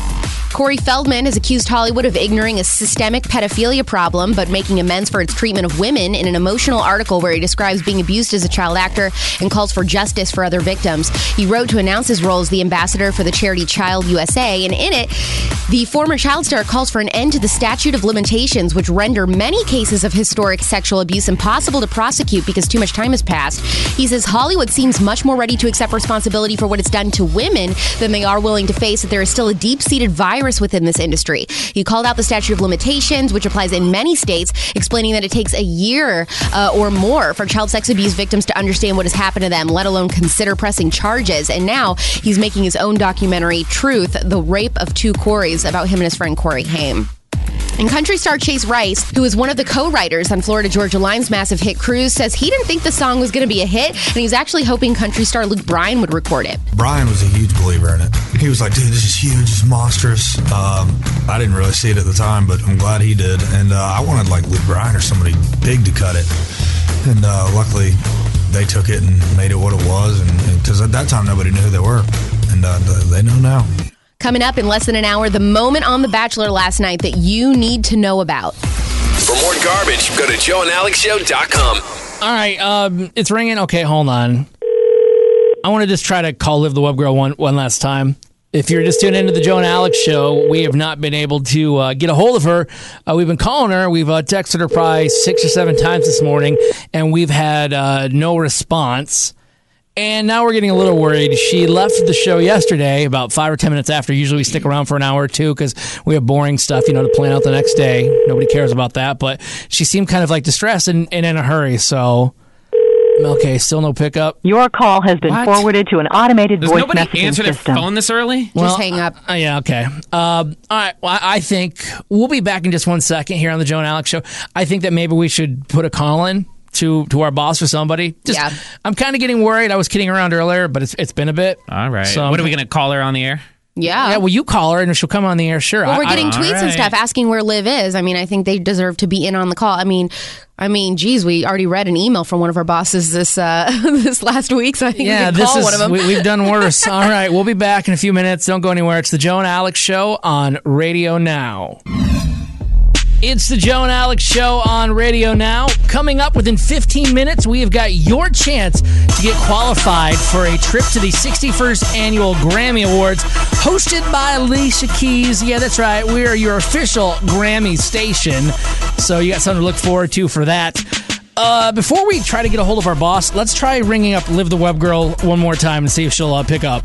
Speaker 5: Corey Feldman has accused Hollywood of ignoring a systemic pedophilia problem, but making amends for its treatment of women in an emotional article where he describes being abused as a child actor and calls for justice for other victims. He wrote to announce his role as the ambassador for the charity Child USA, and in it, The former child star calls for an end to the statute of limitations, which render many cases of historic sexual abuse impossible to prosecute because too much time has passed. He says Hollywood seems much more ready to accept responsibility for what it's done to women than they are willing to face that there is still a deep-seated virus within this industry. He called out the statute of limitations, which applies in many states, explaining that it takes a year or more for child sex abuse victims to understand what has happened to them, let alone consider pressing charges. And now he's making his own documentary, Truth, The Rape of Two Coreys, about him and his friend Corey Haim. And country star Chase Rice, who is one of the co-writers on Florida Georgia Line's massive hit Cruise, says he didn't think the song was going to be a hit, and he's actually hoping country star Luke Bryan would record it.
Speaker 17: Bryan was a huge believer in it. He was like, dude, this is huge, it's monstrous. I didn't really see it at the time, but I'm glad he did. And I wanted like Luke Bryan or somebody big to cut it. And luckily, they took it and made it what it was. And because at that time, nobody knew who they were. And they know now.
Speaker 5: Coming up in less than an hour, the moment on The Bachelor last night that you need to know about.
Speaker 3: For more garbage, go to joeandalexshow.com.
Speaker 4: All right, it's ringing. Okay, hold on. I want to just try to call Liv the Web Girl one last time. If you're just tuning into the Joe and Alex show, we have not been able to get a hold of her. We've been calling her. We've texted her probably 6 or 7 times this morning, and we've had no response. And now we're getting a little worried. She left the show yesterday about 5 or 10 minutes after. Usually we stick around for an hour or two because we have boring stuff, to plan out the next day. Nobody cares about that. But she seemed kind of like distressed and in a hurry. So, okay, still no pickup.
Speaker 16: Your call has been forwarded to an automated voice messaging system.
Speaker 6: Does nobody answer their phone this early?
Speaker 5: Just hang up.
Speaker 4: Yeah, okay. All right, well, I think we'll be back in just 1 second here on the Joe and Alex show. I think that maybe we should put a call in to our boss or somebody.
Speaker 5: Yeah.
Speaker 4: I'm kind of getting worried. I was kidding around earlier, but it's been a bit.
Speaker 6: All right.
Speaker 4: So,
Speaker 6: what are we going to call her on the air?
Speaker 5: Yeah.
Speaker 4: Yeah, well, you call her and she'll come on the air, sure.
Speaker 5: Well, we're getting tweets and
Speaker 6: right.
Speaker 5: stuff asking where Liv is. I mean, I think they deserve to be in on the call. I mean, geez, we already read an email from one of our bosses this last week, so I think we can call one of them.
Speaker 4: We've done worse. All right, we'll be back in a few minutes. Don't go anywhere. It's the Joe and Alex Show on Radio Now. It's the Joe and Alex Show on Radio Now. Coming up within 15 minutes, we have got your chance to get qualified for a trip to the 61st Annual Grammy Awards, hosted by Alicia Keys. Yeah, that's right. We are your official Grammy station, so you got something to look forward to for that. Before we try to get a hold of our boss, let's try ringing up Liv the Web Girl one more time and see if she'll pick up.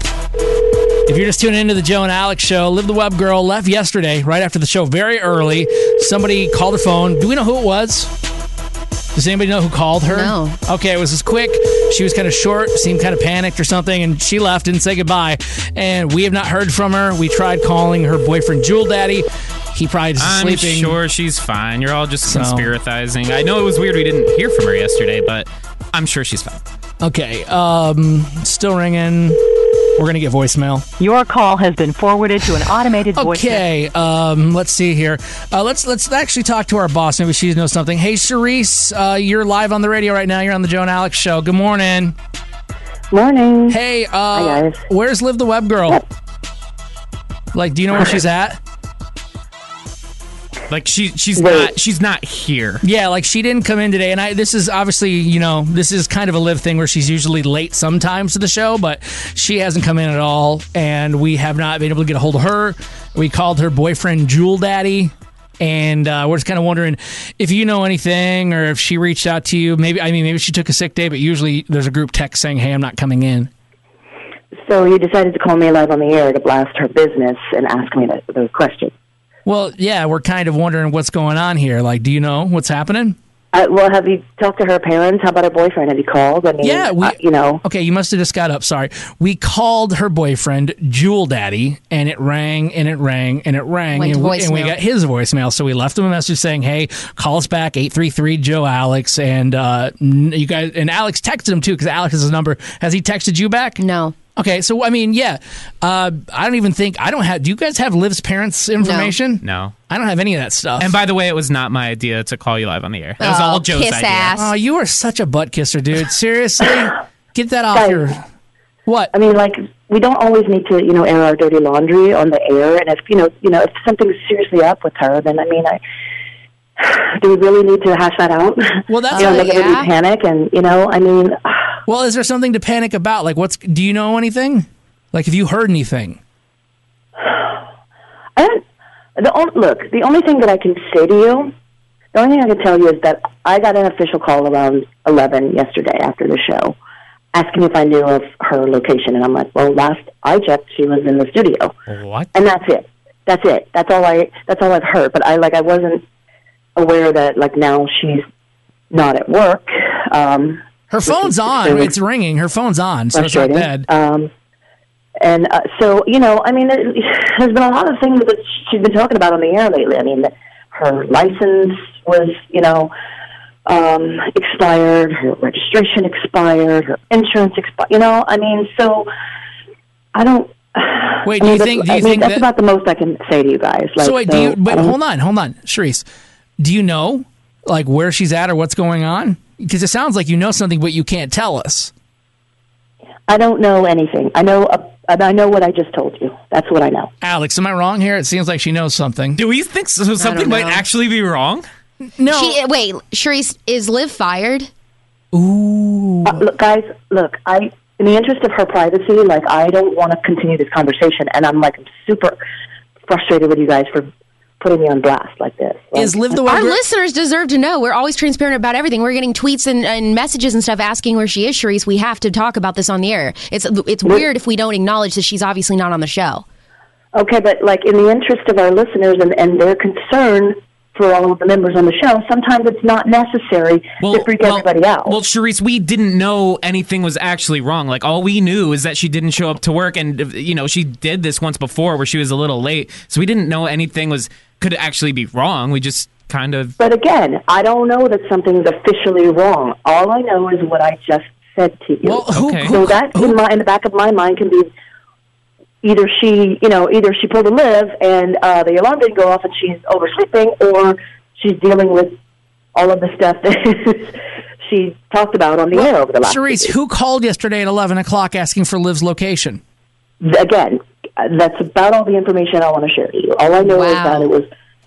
Speaker 4: If you're just tuning into the Joe and Alex show, Liv the Web Girl left yesterday, right after the show, very early. Somebody called her phone. Do we know who it was? Does anybody know who called her?
Speaker 5: No.
Speaker 4: Okay, it was just quick. She was kind of short, seemed kind of panicked or something, and she left, didn't say goodbye. And we have not heard from her. We tried calling her boyfriend, Jewel Daddy. He probably just sleeping.
Speaker 6: I'm sure she's fine. You're all just conspirathizing. I know it was weird we didn't hear from her yesterday, but I'm sure she's fine.
Speaker 4: Okay, still ringing. We're going to get voicemail.
Speaker 16: Your call has been forwarded to an automated voicemail.
Speaker 4: Okay, let's see here. Let's actually talk to our boss. Maybe she knows something. Hey, Charisse, you're live on the radio right now. You're on the Joe and Alex show. Good morning.
Speaker 13: Morning.
Speaker 4: Hey,
Speaker 13: Hi, guys.
Speaker 4: Where's Liv the Web Girl? Like, do you know where she's at?
Speaker 6: Like she's not here.
Speaker 4: Yeah, like she didn't come in today, and this is obviously, this is kind of a Liv thing where she's usually late sometimes to the show, but she hasn't come in at all, and we have not been able to get a hold of her. We called her boyfriend Jewel Daddy, and we're just kind of wondering if you know anything or if she reached out to you. Maybe she took a sick day, but usually there's a group text saying, "Hey, I'm not coming in."
Speaker 13: So you decided to call me live on the air to blast her business and ask me those questions.
Speaker 4: Well, yeah, we're kind of wondering what's going on here. Like, do you know what's happening?
Speaker 13: Well, have you talked to her parents? How about her boyfriend? Have you called?
Speaker 4: Yeah, Okay, you must have just got up. Sorry. We called her boyfriend, Jewel Daddy, and it rang, and it rang, and it rang. And we got his voicemail. So we left him a message saying, hey, call us back, 833-JOE-ALEX. And you guys, and Alex texted him, too, because Alex has his number. Has he texted you back?
Speaker 5: No.
Speaker 4: Okay, so, I don't even think, do you guys have Liv's parents' information?
Speaker 6: No.
Speaker 4: I don't have any of that stuff.
Speaker 6: And by the way, it was not my idea to call you live on the air. That was all Joe's idea.
Speaker 5: Ass.
Speaker 4: Oh, you are such a butt kisser, dude. Seriously? Get that off your... What?
Speaker 13: We don't always need to, air our dirty laundry on the air. And if something's seriously up with her, then, do we really need to hash that out?
Speaker 4: Well, that's
Speaker 13: make everybody panic and,
Speaker 4: Well, is there something to panic about? Like, do you know anything? Like, have you heard anything?
Speaker 18: The only thing that I can say to you, the only thing I can tell you is that I got an official call around 11 yesterday after the show, asking if I knew of her location, and I'm like, well, last I checked, she was in the studio.
Speaker 6: What?
Speaker 18: And that's it. That's all I've heard. But I wasn't aware that now she's not at work.
Speaker 4: Her phone's on. It's ringing. Her phone's on, so it's not bad.
Speaker 18: And so, there's been a lot of things that she's been talking about on the air lately. I mean, her license was, expired, her registration expired, her insurance expired, so I don't...
Speaker 4: Wait, do you think
Speaker 18: that's about the most I can say to you guys.
Speaker 4: Hold on, Charisse. Do you know, where she's at or what's going on? Because it sounds like you know something, but you can't tell us.
Speaker 18: I don't know anything. I know what I just told you. That's what I know.
Speaker 4: Alex, am I wrong here? It seems like she knows something.
Speaker 6: Do we think something might actually be wrong?
Speaker 5: No. Wait, Charisse, is Liv fired?
Speaker 4: Ooh.
Speaker 18: Look, guys, in the interest of her privacy, I don't want to continue this conversation, and I'm super frustrated with you guys for putting me on blast like this.
Speaker 4: Is Liv the
Speaker 5: Our listeners deserve to know. We're always transparent about everything. We're getting tweets and messages and stuff asking where she is, Charisse. We have to talk about this on the air. It's weird if we don't acknowledge that she's obviously not on the show.
Speaker 18: Okay, but in the interest of our listeners and their concern for all of the members on the show, sometimes it's not necessary to freak everybody out.
Speaker 6: Well, Charisse, we didn't know anything was actually wrong. All we knew is that she didn't show up to work, and she did this once before where she was a little late, so we didn't know anything could actually be wrong. We just kind of...
Speaker 18: But again, I don't know that something's officially wrong. All I know is what I just said to you.
Speaker 4: Well,
Speaker 18: so that in the back of my mind can be either she pulled a Liv and the alarm didn't go off and she's oversleeping, or she's dealing with all of the stuff that she talked about on the air over the last
Speaker 4: Charisse, who called yesterday at 11 o'clock asking for Liv's location?
Speaker 18: Again, that's about all the information I want to share to you. All I know is that it was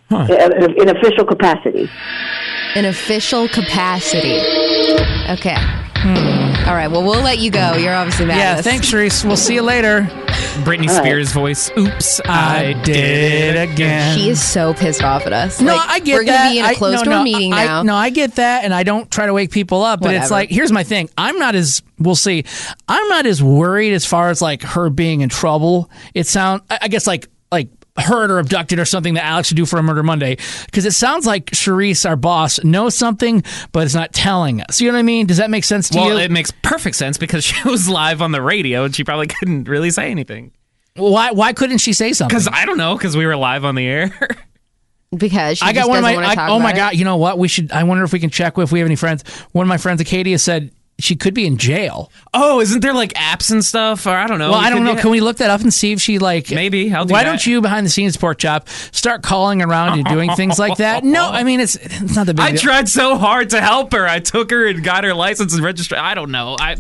Speaker 18: in official capacity.
Speaker 5: In official capacity. Okay. All right. Well, we'll let you go. You're obviously mad at us.
Speaker 4: Thanks, Charisse. We'll see you later.
Speaker 6: Britney Spears' voice. Oops, I did it again.
Speaker 5: She is so pissed off at us.
Speaker 4: No, I get that.
Speaker 5: We're going to be in a closed-door meeting now.
Speaker 4: I get that, and I don't try to wake people up. But it's here's my thing. We'll see. I'm not as worried as far as her being in trouble. It sounds, I guess, like hurt or abducted or something that Alex should do for a Murder Monday, because it sounds like Charisse, our boss, knows something but is not telling us. You know what I mean? Does that make sense to you?
Speaker 6: Well, it makes perfect sense because she was live on the radio and she probably couldn't really say anything.
Speaker 4: Why couldn't she say something?
Speaker 6: Because I don't know, because we were live on the air.
Speaker 5: Because she
Speaker 4: I got
Speaker 5: just
Speaker 4: one of
Speaker 5: doesn't want to talk about
Speaker 4: my
Speaker 5: it.
Speaker 4: God, you know what? I wonder if we can check if we have any friends. One of my friends, Acadia, said she could be in jail.
Speaker 6: Oh, isn't there apps and stuff? Or I don't know.
Speaker 4: Well, I don't know. Can we look that up and see if she
Speaker 6: Maybe. I'll do
Speaker 4: Why
Speaker 6: that.
Speaker 4: don't you, behind the scenes, Pork Chop, start calling around and doing things like that? No, I mean, it's not the big deal.
Speaker 6: I tried so hard to help her. I took her and got her license and registration. I don't know. But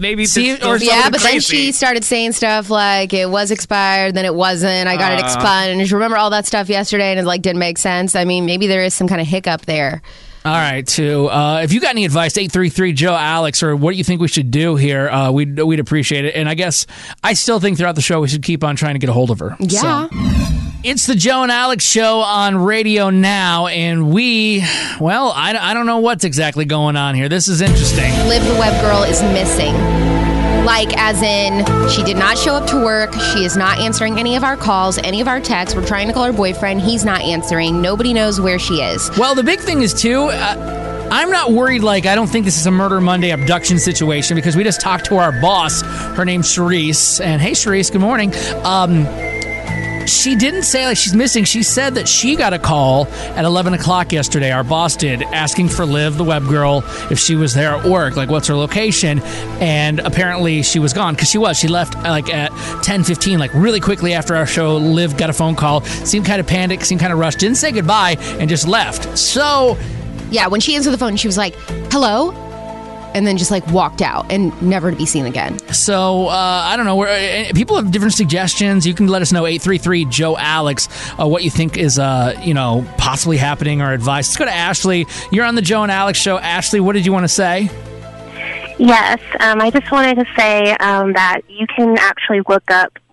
Speaker 5: Then she started saying stuff like it was expired, then it wasn't. I got it expunged. Remember all that stuff yesterday, and it didn't make sense. I mean, maybe there is some kind of hiccup there.
Speaker 4: All right, too. If you got any advice, 833-JOE-ALEX, or what do you think we should do here, we'd appreciate it. And I guess I still think throughout the show we should keep on trying to get a hold of her.
Speaker 5: Yeah.
Speaker 4: So, it's the Joe and Alex Show on Radio Now, and I don't know what's exactly going on here. This is interesting.
Speaker 5: Liv the Web Girl is missing. As in, she did not show up to work. She is not answering any of our calls, any of our texts. We're trying to call her boyfriend. He's not answering. Nobody knows where she is.
Speaker 4: Well, the big thing is, too, I'm not worried. I don't think this is a Murder Monday abduction situation, because we just talked to our boss. Her name's Charisse. And hey, Charisse, good morning. She didn't say she's missing. She said that she got a call at 11 o'clock yesterday, our boss did, asking for Liv, the web girl, if she was there at work, what's her location. And apparently she was gone, because she was. She left at 10:15, really quickly after our show. Liv got a phone call, seemed kind of panicked, seemed kind of rushed, didn't say goodbye, and just left. So...
Speaker 5: yeah, when she answered the phone, she was like, hello? And then just walked out and never to be seen again.
Speaker 4: So, I don't know. People have different suggestions. You can let us know, 833-JOE-ALEX, what you think is, possibly happening, or advice. Let's go to Ashley. You're on the Joe and Alex Show. Ashley, what did you want to say?
Speaker 19: Yes, I just wanted to say that you can actually look up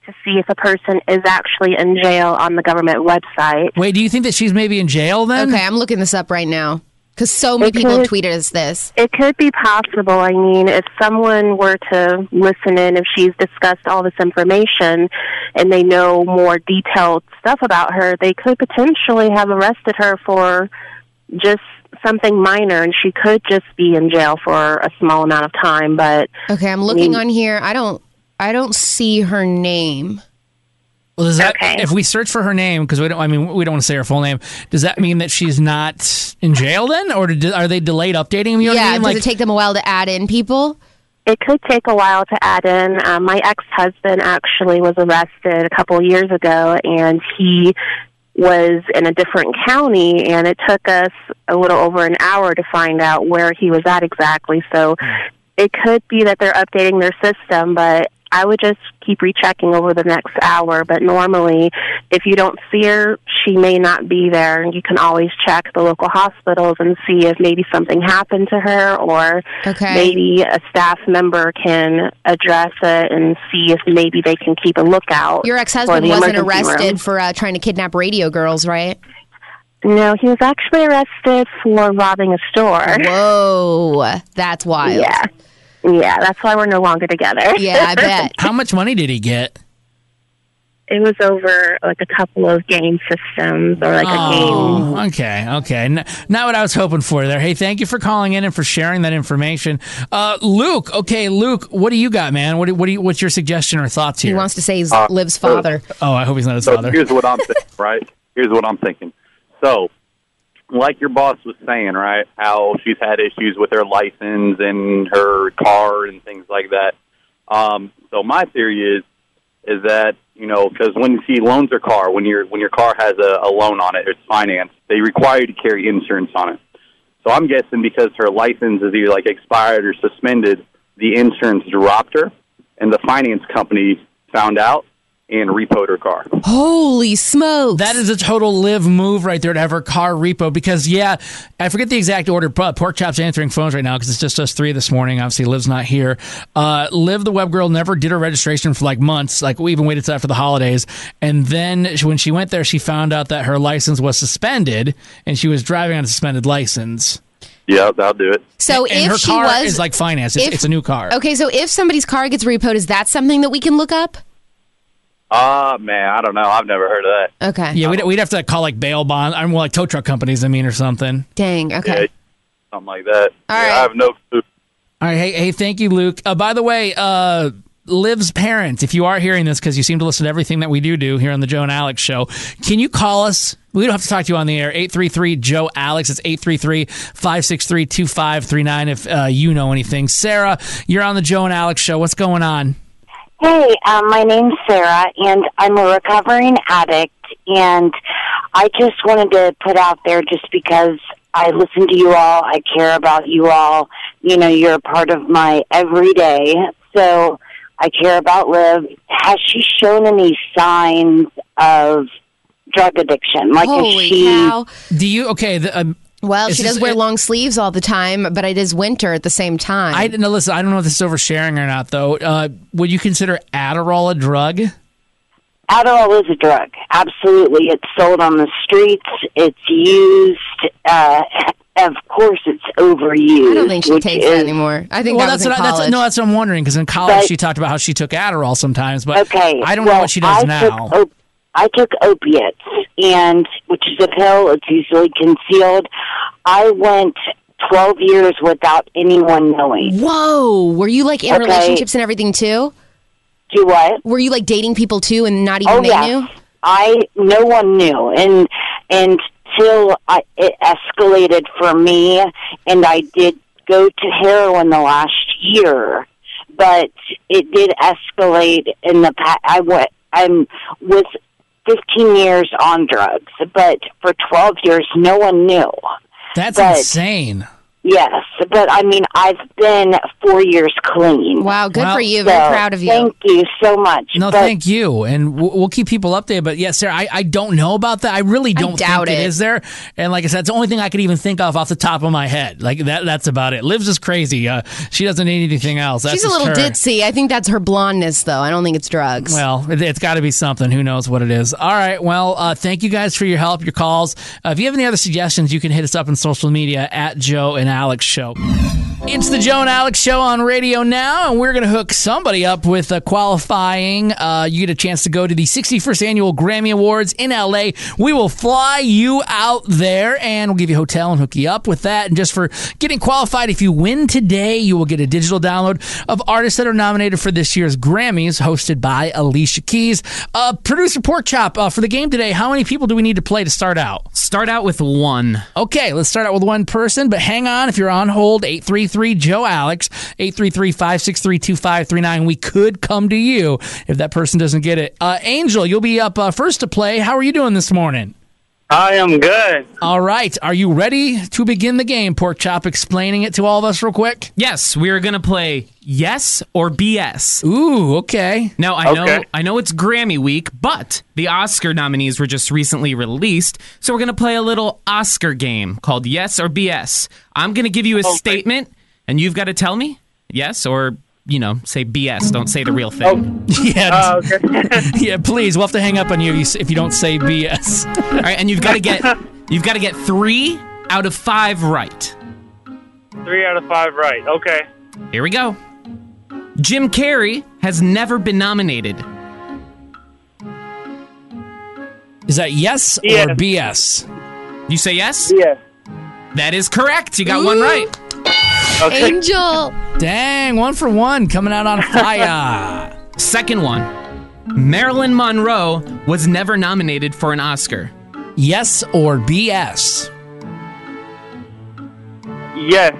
Speaker 19: to see if a person is actually in jail on the government website.
Speaker 4: Wait, do you think that she's maybe in jail then?
Speaker 5: Okay, I'm looking this up right now. Because so many people have tweeted us this.
Speaker 19: It could be possible. I mean, if someone were to listen in, if she's discussed all this information and they know more detailed stuff about her, they could potentially have arrested her for just something minor, and she could just be in jail for a small amount of time. But
Speaker 5: okay, I'm looking on here. I don't see her name.
Speaker 4: Well, does that if we search for her name, because we don't want to say her full name, does that mean that she's not in jail then, or are they delayed updating? You know what I mean?
Speaker 5: Does it take them a while to add in people?
Speaker 19: It could take a while to add in. My ex-husband actually was arrested a couple of years ago, and he was in a different county, and it took us a little over an hour to find out where he was at exactly. So it could be that they're updating their system, but I would just keep rechecking over the next hour. But normally, if you don't see her, she may not be there. And you can always check the local hospitals and see if maybe something happened to her, or maybe a staff member can address it and see if maybe they can keep a lookout.
Speaker 5: Your ex-husband wasn't arrested for trying to kidnap radio girls, right?
Speaker 19: No, he was actually arrested for robbing a store.
Speaker 5: Whoa, that's wild.
Speaker 19: Yeah, that's why we're no longer together.
Speaker 5: Yeah, I bet.
Speaker 4: How much money did he get?
Speaker 19: It was over like a couple of game systems or like a game.
Speaker 4: Okay. Not what I was hoping for there. Hey, thank you for calling in and for sharing that information. Luke, what do you got, man? What's your suggestion or thoughts here?
Speaker 5: He wants to say he's Liv's father.
Speaker 4: Oh, I hope he's not his father.
Speaker 20: Here's what I'm thinking, right? Here's what I'm thinking. So, like your boss was saying, right, how she's had issues with her license and her car and things like that. So my theory is that, you know, because when she loans her car, when your car has a loan on it, it's financed, they require you to carry insurance on it. So I'm guessing because her license is either like expired or suspended, the insurance dropped her, and the finance company found out and repoed her car.
Speaker 5: Holy smokes.
Speaker 4: That is a total Liv move right there to have her car repo, because, I forget the exact order. Pork Chop's answering phones right now because it's just us three this morning. Obviously, Liv's not here. Liv, the web girl, never did her registration for like months. Like, we even waited till after the holidays. And then when she went there, she found out that her license was suspended, and she was driving on a suspended license.
Speaker 20: Yeah, that'll do it.
Speaker 5: So
Speaker 4: and
Speaker 5: if
Speaker 4: her
Speaker 5: she
Speaker 4: car
Speaker 5: was...
Speaker 4: is like financed. It's a new car.
Speaker 5: Okay, so if somebody's car gets repoed, is that something that we can look up?
Speaker 20: Man, I don't know. I've never heard of that.
Speaker 5: Okay.
Speaker 4: Yeah, we'd have to call like bail bond. I'm more like tow truck companies, or something.
Speaker 5: Dang, okay.
Speaker 20: Yeah, something like that.
Speaker 5: All right.
Speaker 20: I have no clue.
Speaker 4: All right, hey, thank you, Luke. By the way, Liv's parents, if you are hearing this, because you seem to listen to everything that we do here on the Joe and Alex Show, can you call us? We don't have to talk to you on the air. 833-JOE-ALEX. It's 833-563-2539 if you know anything. Sarah, you're on the Joe and Alex Show. What's going on?
Speaker 21: Hey, my name's Sarah, and I'm a recovering addict, and I just wanted to put out there, just because I listen to you all, I care about you all, you know, you're a part of my everyday, so I care about Liv. Has she shown any signs of drug addiction? Like,
Speaker 5: Holy
Speaker 21: is she...
Speaker 5: cow.
Speaker 4: Do you,
Speaker 5: well, she does wear long sleeves all the time, but it is winter at the same time.
Speaker 4: Listen, I don't know if this is oversharing or not, though. Would you consider Adderall a drug?
Speaker 21: Adderall is a drug. Absolutely. It's sold on the streets. It's used. Of course, it's overused.
Speaker 5: I don't think she takes that anymore. I think that's what
Speaker 4: that's what I'm wondering, because in college she talked about how she took Adderall sometimes, but I don't know what she does now.
Speaker 21: I took opiates, which is a pill. It's usually concealed. I went 12 years without anyone knowing.
Speaker 5: Whoa. Were you like in relationships and everything too?
Speaker 21: Do what?
Speaker 5: Were you like dating people too and not even knew?
Speaker 21: No one knew. And until it escalated for me, and I did go to heroin the last year, but it did escalate in the past. I'm with 15 years on drugs, but for 12 years, no one knew.
Speaker 4: That's insane.
Speaker 21: Yes, but I mean, I've been 4 years clean.
Speaker 5: Wow, good for you. Very proud of you.
Speaker 21: Thank you so much.
Speaker 4: No, thank you. And we'll keep people updated. But yes, Sarah, I don't know about that. I really don't
Speaker 5: doubt
Speaker 4: think
Speaker 5: it.
Speaker 4: it is there. And like I said, it's the only thing I could even think of off the top of my head. Like that's about it. Liv's is crazy. She doesn't need anything else. That's
Speaker 5: She's a little
Speaker 4: her.
Speaker 5: ditzy. I think that's her blondness, though. I don't think it's drugs.
Speaker 4: Well, it's got to be something. Who knows what it is? All right. Well, thank you guys for your help, your calls. If you have any other suggestions, you can hit us up on social media at Joe and Alex Show. It's the Joe and Alex Show on Radio Now, and we're going to hook somebody up with qualifying. You get a chance to go to the 61st Annual Grammy Awards in LA. We will fly you out there, and we'll give you a hotel and hook you up with that. And just for getting qualified, if you win today, you will get a digital download of artists that are nominated for this year's Grammys, hosted by Alicia Keys. Producer Pork Chop, for the game today, how many people do we need to play to start out?
Speaker 6: Start out with one.
Speaker 4: Okay, let's start out with one person, but hang on. If you're on hold, 833-JOE-ALEX, 833-563-2539. We could come to you if that person doesn't get it. Angel, you'll be up first to play. How are you doing this morning?
Speaker 1: I am good.
Speaker 4: All right. Are you ready to begin the game, Pork Chop? Explaining it to all of us real quick?
Speaker 6: Yes, we're going to play yes or BS.
Speaker 4: Ooh, okay.
Speaker 6: Now, I know it's Grammy week, but the Oscar nominees were just recently released, so we're going to play a little Oscar game called yes or BS. I'm going to give you a statement, and you've got to tell me yes or, say BS. Don't say the real thing.
Speaker 4: Yeah. Okay. Yeah, please. We'll have to hang up on you if you don't say BS.
Speaker 6: All right, and you've got to get 3 out of 5 right.
Speaker 1: 3 out of 5 right. Okay.
Speaker 6: Here we go. Jim Carrey has never been nominated.
Speaker 4: Is that yes or BS?
Speaker 6: You say yes?
Speaker 1: Yes.
Speaker 6: That is correct. You got one right.
Speaker 1: Okay.
Speaker 5: Angel.
Speaker 4: Dang, 1 for 1, coming out on fire.
Speaker 6: Second one. Marilyn Monroe was never nominated for an Oscar.
Speaker 4: Yes or BS?
Speaker 1: Yes.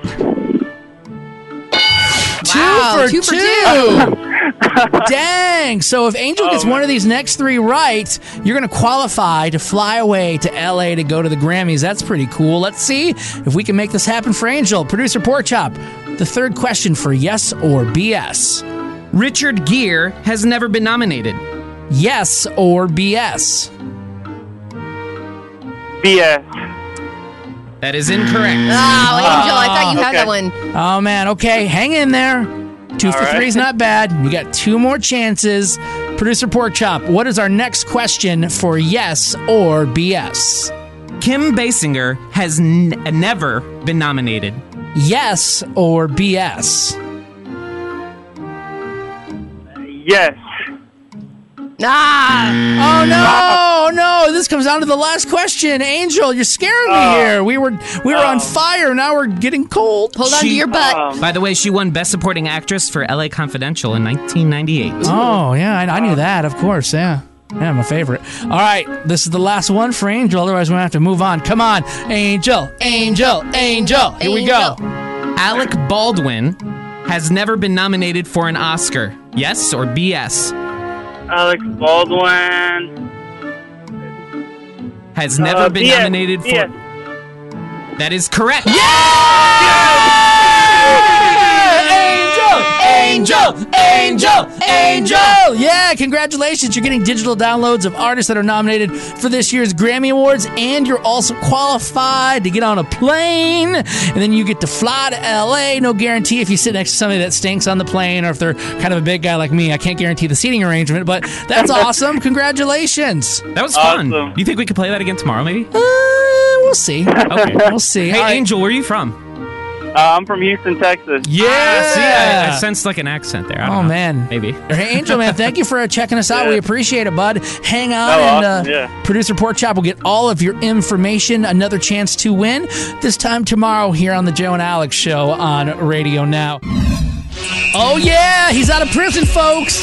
Speaker 5: Wow,
Speaker 4: 2 for 2. Dang. So if Angel gets one of these next 3 right, you're going to qualify to fly away to LA to go to the Grammys. That's pretty cool. Let's see if we can make this happen for Angel. Producer Pork Chop, the third question for yes or BS.
Speaker 6: Richard Gere has never been nominated.
Speaker 4: Yes or BS?
Speaker 1: BS.
Speaker 6: That is incorrect.
Speaker 5: Oh, Angel, I thought you had that one.
Speaker 4: Oh, man. Okay, hang in there. 2 for 3 is not bad. You got 2 more chances. Producer Pork Chop, what is our next question for yes or BS?
Speaker 6: Kim Basinger has never been nominated.
Speaker 4: Yes or BS?
Speaker 1: Yes.
Speaker 4: Oh no! This comes down to the last question. Angel, you're scaring me here. We were on fire. Now we're getting cold.
Speaker 5: Hold on to your butt.
Speaker 6: By the way, she won Best Supporting Actress for LA Confidential in 1998.
Speaker 4: Oh yeah, I knew that. Of course, yeah. Yeah, my favorite. All right, this is the last one for Angel. Otherwise, we're going to have to move on. Come on, Angel. Here we go.
Speaker 6: Alec Baldwin has never been nominated for an Oscar. Yes or BS?
Speaker 1: Alec Baldwin
Speaker 6: has never been nominated for...
Speaker 1: BS.
Speaker 6: That is correct.
Speaker 4: Angel! Yeah, congratulations. You're getting digital downloads of artists that are nominated for this year's Grammy Awards, and you're also qualified to get on a plane, and then you get to fly to LA. No guarantee if you sit next to somebody that stinks on the plane, or if they're kind of a big guy like me. I can't guarantee the seating arrangement, but that's awesome. Congratulations.
Speaker 6: That was fun. Do you think we could play that again tomorrow, maybe?
Speaker 4: We'll see.
Speaker 6: Okay.
Speaker 4: We'll see.
Speaker 6: Hey, Angel, where are you from?
Speaker 1: I'm from Houston, Texas.
Speaker 4: Yeah.
Speaker 6: See, I sensed like an accent there. I don't know.
Speaker 4: Man.
Speaker 6: Maybe.
Speaker 4: Hey, Angel, man, thank you for checking us out. We appreciate it, bud. Hang on,
Speaker 1: awesome.
Speaker 4: Producer Pork Chop will get all of your information. Another chance to win. This time tomorrow here on the Joe and Alex Show on Radio Now. Oh, yeah. He's out of prison, folks.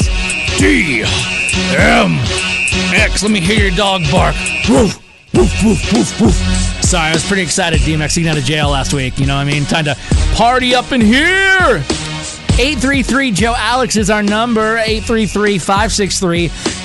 Speaker 4: DMX. Let me hear your dog bark. Woof, woof, woof, woof, woof. Sorry, I was pretty excited. DMX getting out of jail last week. You know what I mean? Time to party up in here. 833-JOE-ALEX is our number. 833-563-2539.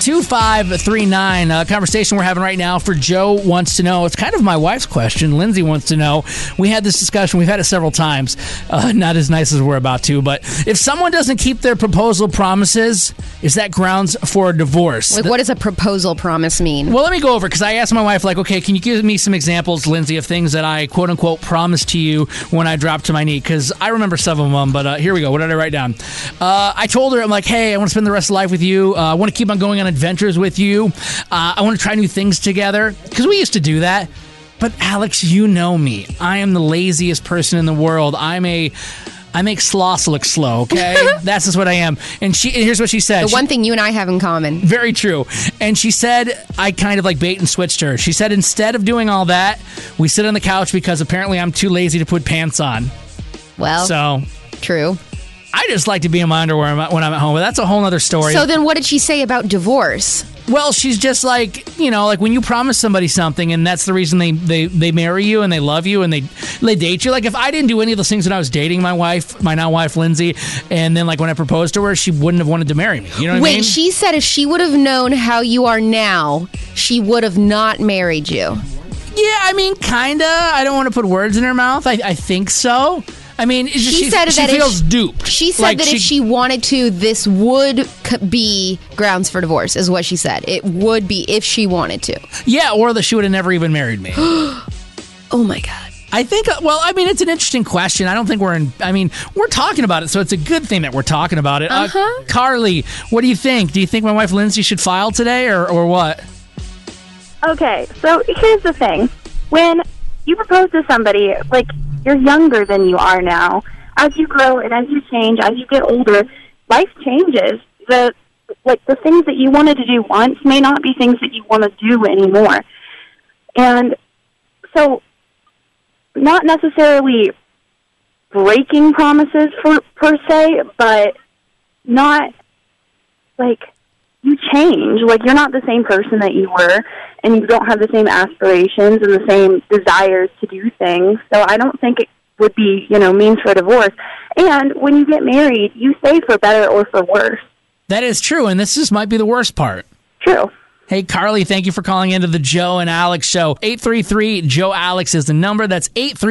Speaker 4: 632-2539. Conversation we're having right now for Joe Wants to Know. It's kind of my wife's question. Lindsay wants to know. We had this discussion. We've had it several times. Not as nice as we're about to. But if someone doesn't keep their proposal promises, is that grounds for a divorce?
Speaker 5: Like, what does a proposal promise mean?
Speaker 4: Well, let me go over, because I asked my wife, like, okay, can you give me some examples, Lindsay, of things that I, quote-unquote, promised to you when I dropped to my knee? Because I remember some of them, but here we go. What did I write down? I told her, I'm like, hey, I want to spend the rest of life with you. I want to keep on going on adventures with you. I want to try new things together, because we used to do that. But Alex, you know me. I am the laziest person in the world. I make sloths look slow, okay? That's just what I am. And here's what she said.
Speaker 5: The one thing you and I have in common.
Speaker 4: Very true. And she said, I kind of like bait and switched her. She said, instead of doing all that, we sit on the couch because apparently I'm too lazy to put pants on.
Speaker 5: Well,
Speaker 4: so
Speaker 5: true.
Speaker 4: I just like to be in my underwear when I'm at home, but that's a whole other story.
Speaker 5: So then what did she say about divorce?
Speaker 4: Well, she's just like, like when you promise somebody something and that's the reason they marry you and they love you and they date you. Like if I didn't do any of those things when I was dating my now wife, Lindsay, and then like when I proposed to her, she wouldn't have wanted to marry me. You know what I mean?
Speaker 5: Wait, she said if she would have known how you are now, she would have not married you.
Speaker 4: Yeah, I mean, kind of. I don't want to put words in her mouth. I think so. I mean, she feels duped.
Speaker 5: She said that if she wanted to, this would be grounds for divorce, is what she said. It would be if she wanted to.
Speaker 4: Yeah, or that she would have never even married me.
Speaker 5: Oh, my God.
Speaker 4: I think, it's an interesting question. I don't think we're talking about it, so it's a good thing that we're talking about it. Carly, what do you think? Do you think my wife Lindsay should file today or what?
Speaker 10: Okay, so here's the thing. When you propose to somebody, like, you're younger than you are now. As you grow and as you change, as you get older, life changes. The things that you wanted to do once may not be things that you want to do anymore. And so, not necessarily breaking promises per se, but not, like, you change. Like, you're not the same person that you were, and you don't have the same aspirations and the same desires to do things. So I don't think it would be, means for divorce. And when you get married, you stay for better or for worse.
Speaker 4: That is true, and this just might be the worst part.
Speaker 10: True.
Speaker 4: Hey, Carly, thank you for calling into the Joe and Alex Show. 833-JOE-ALEX is the number. That's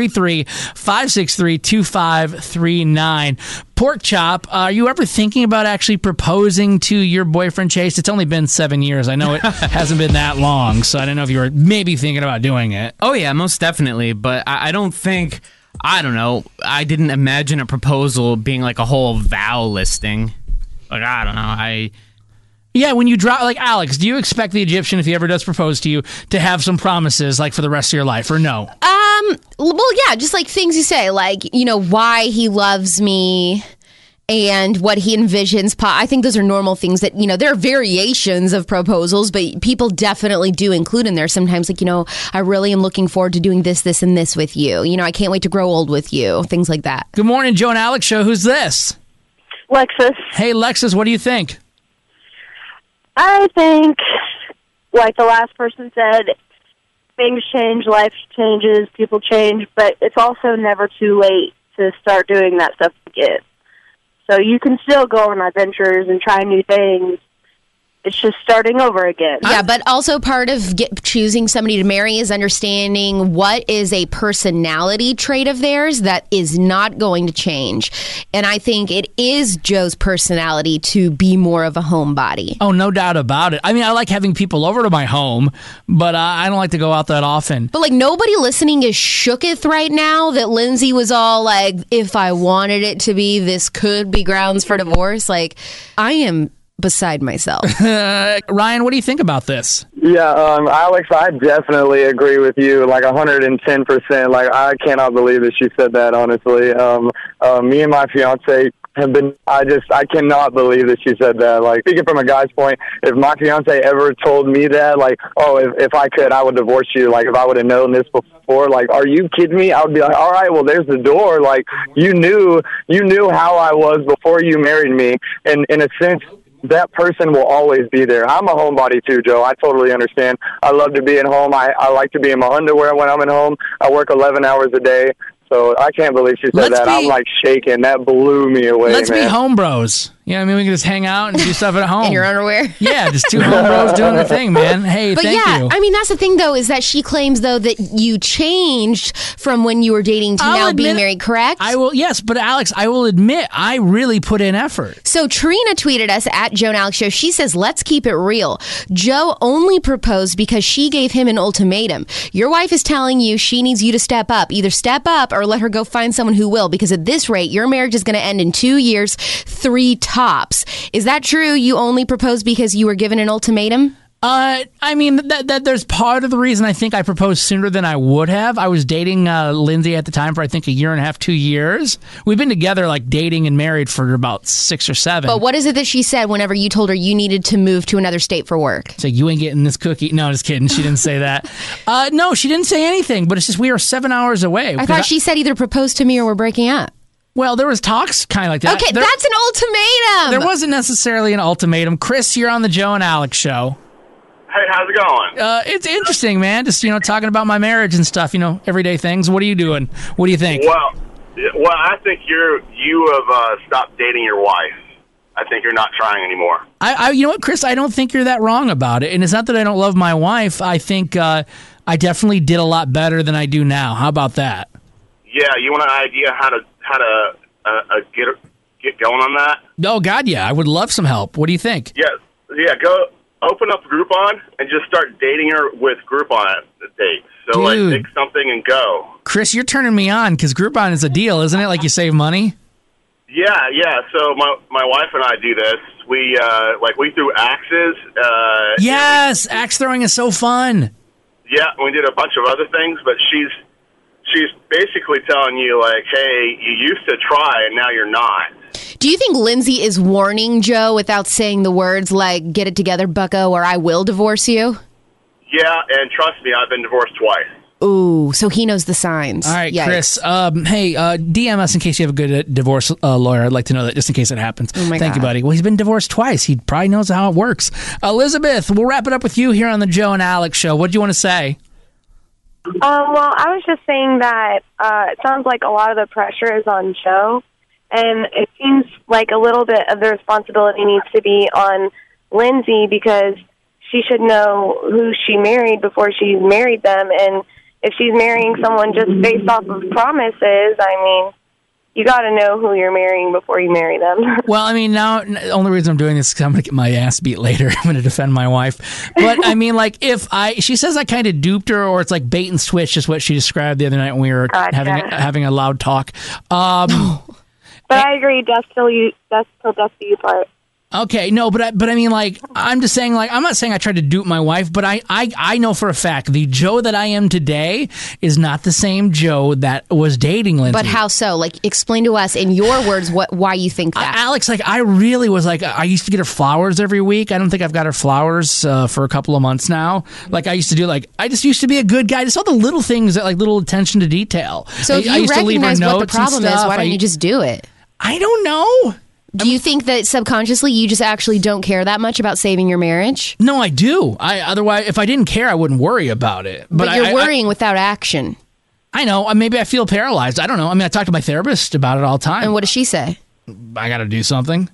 Speaker 4: 833-563-2539. Pork Chop, are you ever thinking about actually proposing to your boyfriend, Chase? It's only been 7 years. I know it hasn't been that long, so I don't know if you were maybe thinking about doing it.
Speaker 6: Oh, yeah, most definitely, but I don't think... I don't know. I didn't imagine a proposal being like a whole vow listing. Like, I don't know.
Speaker 4: Yeah, when you drop, like, Alex, do you expect the Egyptian, if he ever does propose to you, to have some promises, like, for the rest of your life, or no?
Speaker 5: Well, yeah, just like things you say, like, why he loves me and what he envisions. I think those are normal things that, there are variations of proposals, but people definitely do include in there sometimes, like, I really am looking forward to doing this, this, and this with you. I can't wait to grow old with you, things like that.
Speaker 4: Good morning, Joe and Alex Show. Who's this?
Speaker 10: Lexus.
Speaker 4: Hey, Lexus, what do you think?
Speaker 10: I think, like the last person said, things change, life changes, people change, but it's also never too late to start doing that stuff again. So you can still go on adventures and try new things. It's just starting over again.
Speaker 5: Yeah, but also part of choosing somebody to marry is understanding what is a personality trait of theirs that is not going to change. And I think it is Joe's personality to be more of a homebody.
Speaker 4: Oh, no doubt about it. I mean, I like having people over to my home, but I don't like to go out that often.
Speaker 5: But, like, nobody listening is shooketh right now that Lindsay was all like, if I wanted it to be, this could be grounds for divorce. Like, I am beside myself.
Speaker 4: Ryan, what do you think about this?
Speaker 2: Yeah, Alex, I definitely agree with you, like 110%. Like, I cannot believe that she said that, honestly. Me and my fiance have been, I cannot believe that she said that. Like, speaking from a guy's point, if my fiance ever told me that, like, oh, if I could, I would divorce you. Like, if I would have known this before, like, are you kidding me? I would be like, all right, well, there's the door. Like, you knew how I was before you married me. And in a sense, that person will always be there. I'm a homebody too, Joe. I totally understand. I love to be at home. I like to be in my underwear when I'm at home. I work 11 hours a day. So I can't believe she said that. I'm like shaking. That blew me away.
Speaker 4: Let's be home bros.
Speaker 8: You know what I mean? We can just hang out and do stuff at home.
Speaker 5: In your underwear?
Speaker 8: Yeah, just two homebros doing their thing, man. Hey,
Speaker 5: But
Speaker 8: thank
Speaker 5: yeah,
Speaker 8: you.
Speaker 5: I mean, that's the thing, though, is that she claims, though, that you changed from when you were dating to now being married, correct?
Speaker 8: Yes, but Alex, I will admit, I really put in effort.
Speaker 5: So Trina tweeted us at Joe and Alex Show. She says, let's keep it real. Joe only proposed because she gave him an ultimatum. Your wife is telling you she needs you to step up. Either step up or let her go find someone who will, because at this rate, your marriage is going to end in 2 years, 3 tops. Is that true? You only proposed because you were given an ultimatum?
Speaker 8: I mean, that there's part of the reason I think I proposed sooner than I would have. I was dating Lindsay at the time for, I think, 1.5 years, 2 years. We've been together, like, dating and married for about 6 or 7.
Speaker 5: But what is it that she said whenever you told her you needed to move to another state for work?
Speaker 8: So you ain't getting this cookie. No, just kidding. She didn't say that. No, she didn't say anything, but it's just we are 7 hours away.
Speaker 5: I thought she said either propose to me or we're breaking up.
Speaker 8: Well, there was talks kind of like that.
Speaker 5: Okay, that's an ultimatum.
Speaker 8: There wasn't necessarily an ultimatum. Chris, you're on the Joe and Alex Show.
Speaker 22: Hey, how's it going?
Speaker 8: It's interesting, man. Just, talking about my marriage and stuff, everyday things. What are you doing? What do you think?
Speaker 22: Well, I think you have stopped dating your wife. I think you're not trying anymore.
Speaker 8: You know what, Chris? I don't think you're that wrong about it. And it's not that I don't love my wife. I think I definitely did a lot better than I do now. How about that?
Speaker 22: Yeah, you want an idea how to get going on that?
Speaker 8: Oh, God, yeah. I would love some help. What do you think?
Speaker 22: Yeah, go open up Groupon and just start dating her with Groupon dates. So,
Speaker 8: Dude.
Speaker 22: pick something and go.
Speaker 8: Chris, you're turning me on because Groupon is a deal, isn't it? Like you save money?
Speaker 22: Yeah. So my wife and I do this. We threw axes.
Speaker 8: Yes, axe throwing is so fun.
Speaker 22: Yeah, we did a bunch of other things, but she's basically telling you, like, hey, you used to try and now you're not.
Speaker 5: Do you think Lindsay is warning Joe without saying the words like, get it together, bucko, or I will divorce you?
Speaker 22: Yeah, and trust me, I've been divorced twice.
Speaker 5: Ooh, so he knows the signs.
Speaker 8: All right,
Speaker 5: Yikes.
Speaker 8: Chris. Hey, DM us in case you have a good divorce lawyer. I'd like to know that just in case it happens.
Speaker 5: Oh my
Speaker 8: Thank you,
Speaker 5: God.
Speaker 8: buddy. Well, he's been divorced twice. He probably knows how it works. Elizabeth, we'll wrap it up with you here on the Joe and Alex Show. What do you want to say?
Speaker 19: Well, I was just saying that it sounds like a lot of the pressure is on Joe, and it seems like a little bit of the responsibility needs to be on Lindsay because she should know who she married before she married them, and if she's marrying someone just based off of promises, I mean, you got to know who you're marrying before you marry them.
Speaker 8: Well, I mean, now the only reason I'm doing this is because I'm going to get my ass beat later. I'm going to defend my wife. But I mean, like, she says I kind of duped her, or it's like bait and switch, is what she described the other night when we were having a loud talk.
Speaker 19: But I agree, death till death do you part.
Speaker 8: Okay, no, but I mean, like, I'm just saying, like, I'm not saying I tried to dupe my wife, but I know for a fact the Joe that I am today is not the same Joe that was dating Lindsay.
Speaker 5: But how so? Like, explain to us in your words why you think that.
Speaker 8: Alex, like, I really was like, I used to get her flowers every week. I don't think I've got her flowers for a couple of months now. Like, I used to do, like, I just used to be a good guy. Just all the little things that, like, little attention to detail.
Speaker 5: So if you recognize what the problem is, why don't you just do it?
Speaker 8: I don't know.
Speaker 5: Do you think that subconsciously you just actually don't care that much about saving your marriage?
Speaker 8: No, I do. Otherwise, if I didn't care, I wouldn't worry about it.
Speaker 5: But you're worrying without action.
Speaker 8: I know. Maybe I feel paralyzed. I don't know. I mean, I talk to my therapist about it all the time.
Speaker 5: And what does she say?
Speaker 8: I got to do something.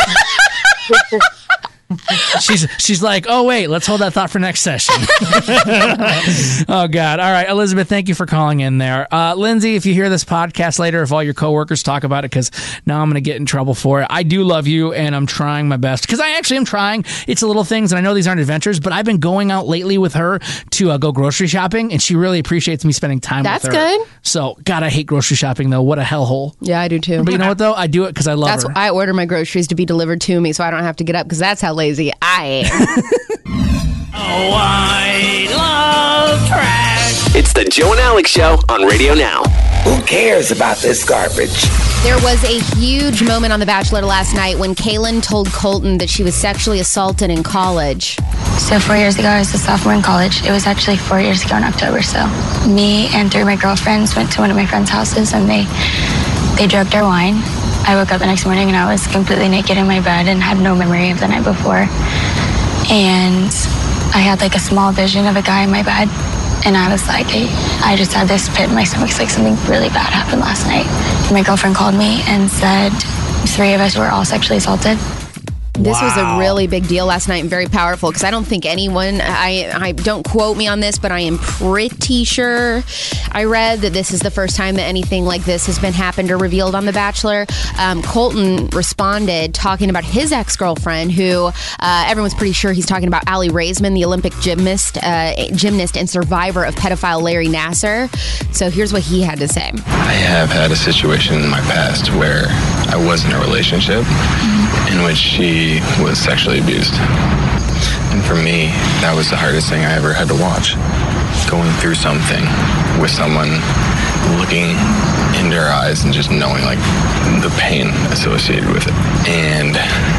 Speaker 8: She's like, oh, wait, let's hold that thought for next session. Oh, God. All right, Elizabeth, thank you for calling in there. Lindsay, if you hear this podcast later, if all your coworkers talk about it, because now I'm going to get in trouble for it. I do love you, and I'm trying my best, because I actually am trying. It's the little things, and I know these aren't adventures, but I've been going out lately with her to go grocery shopping, and she really appreciates me spending time with her.
Speaker 5: That's good.
Speaker 8: So, God, I hate grocery shopping, though. What a hellhole.
Speaker 5: Yeah, I do, too.
Speaker 8: But you know what, though? I do it because I love her.
Speaker 5: That's why I order my groceries to be delivered to me, so I don't have to get up, because that's how lazy I am.
Speaker 3: Oh, I love trash. It's the Joe and Alex Show on Radio Now.
Speaker 7: Who cares about this garbage?
Speaker 5: There was a huge moment on The Bachelor last night when Kaylin told Colton that she was sexually assaulted in college.
Speaker 23: So 4 years ago, I was a sophomore in college. It was actually 4 years ago in October. So me and 3 of my girlfriends went to one of my friends' houses, and they drugged our wine. I woke up the next morning and I was completely naked in my bed and had no memory of the night before. And I had like a small vision of a guy in my bed. And I was like, I just had this pit in my stomach. It's like something really bad happened last night. My girlfriend called me and said 3 of us were all sexually assaulted.
Speaker 5: This was a really big deal last night and very powerful because I don't think anyone, I don't quote me on this, but I am pretty sure I read that this is the first time that anything like this has been happened or revealed on The Bachelor. Colton responded talking about his ex-girlfriend who everyone's pretty sure he's talking about Allie Raisman, the Olympic gymnast and survivor of pedophile Larry Nassar. So here's what he had to say.
Speaker 9: I have had a situation in my past where I was in a relationship in which she was sexually abused. And for me, that was the hardest thing I ever had to watch. Going through something with someone, looking into her eyes and just knowing like the pain associated with it. And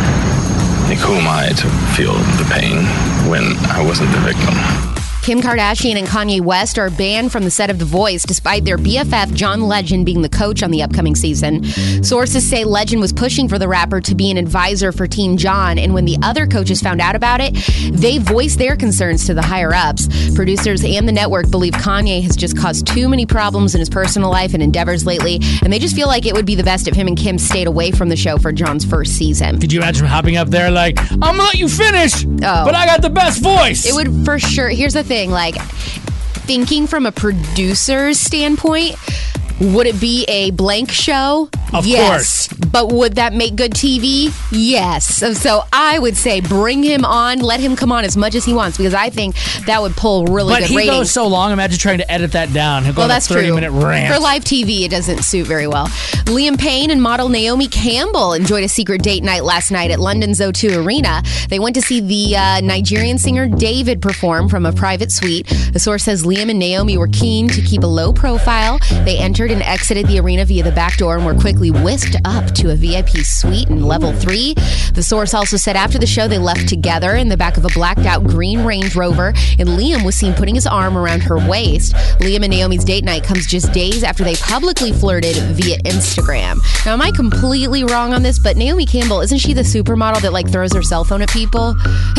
Speaker 9: like, who am I to feel the pain when I wasn't the victim?
Speaker 5: Kim Kardashian and Kanye West are banned from the set of The Voice despite their BFF John Legend being the coach on the upcoming season. Sources say Legend was pushing for the rapper to be an advisor for Team John, and when the other coaches found out about it, they voiced their concerns to the higher-ups. Producers and the network believe Kanye has just caused too many problems in his personal life and endeavors lately, and they just feel like it would be the best if him and Kim stayed away from the show for John's first season.
Speaker 8: Could you imagine hopping up there like, I'm going to let you finish, but I got the best voice?
Speaker 5: It would for sure. Here's the thing, like, thinking from a producer's standpoint, would it be a blank show?
Speaker 8: Of
Speaker 5: yes.
Speaker 8: course.
Speaker 5: But would that make good TV? Yes. So I would say bring him on, let him come on as much as he wants, because I think that would pull really good ratings. But
Speaker 8: he goes so long, imagine trying to edit that down. He'll go on a 30-minute rant.
Speaker 5: For live TV, it doesn't suit very well. Liam Payne and model Naomi Campbell enjoyed a secret date night last night at London's O2 Arena. They went to see the Nigerian singer David perform from a private suite. The source says Liam and Naomi were keen to keep a low profile. They entered and exited the arena via the back door and were quickly whisked up to a VIP suite in level 3. The source also said after the show they left together in the back of a blacked out green Range Rover, and Liam was seen putting his arm around her waist. Liam and Naomi's date night comes just days after they publicly flirted via Instagram. Now, am I completely wrong on this? But Naomi Campbell, isn't she the supermodel that like throws her cell phone at people?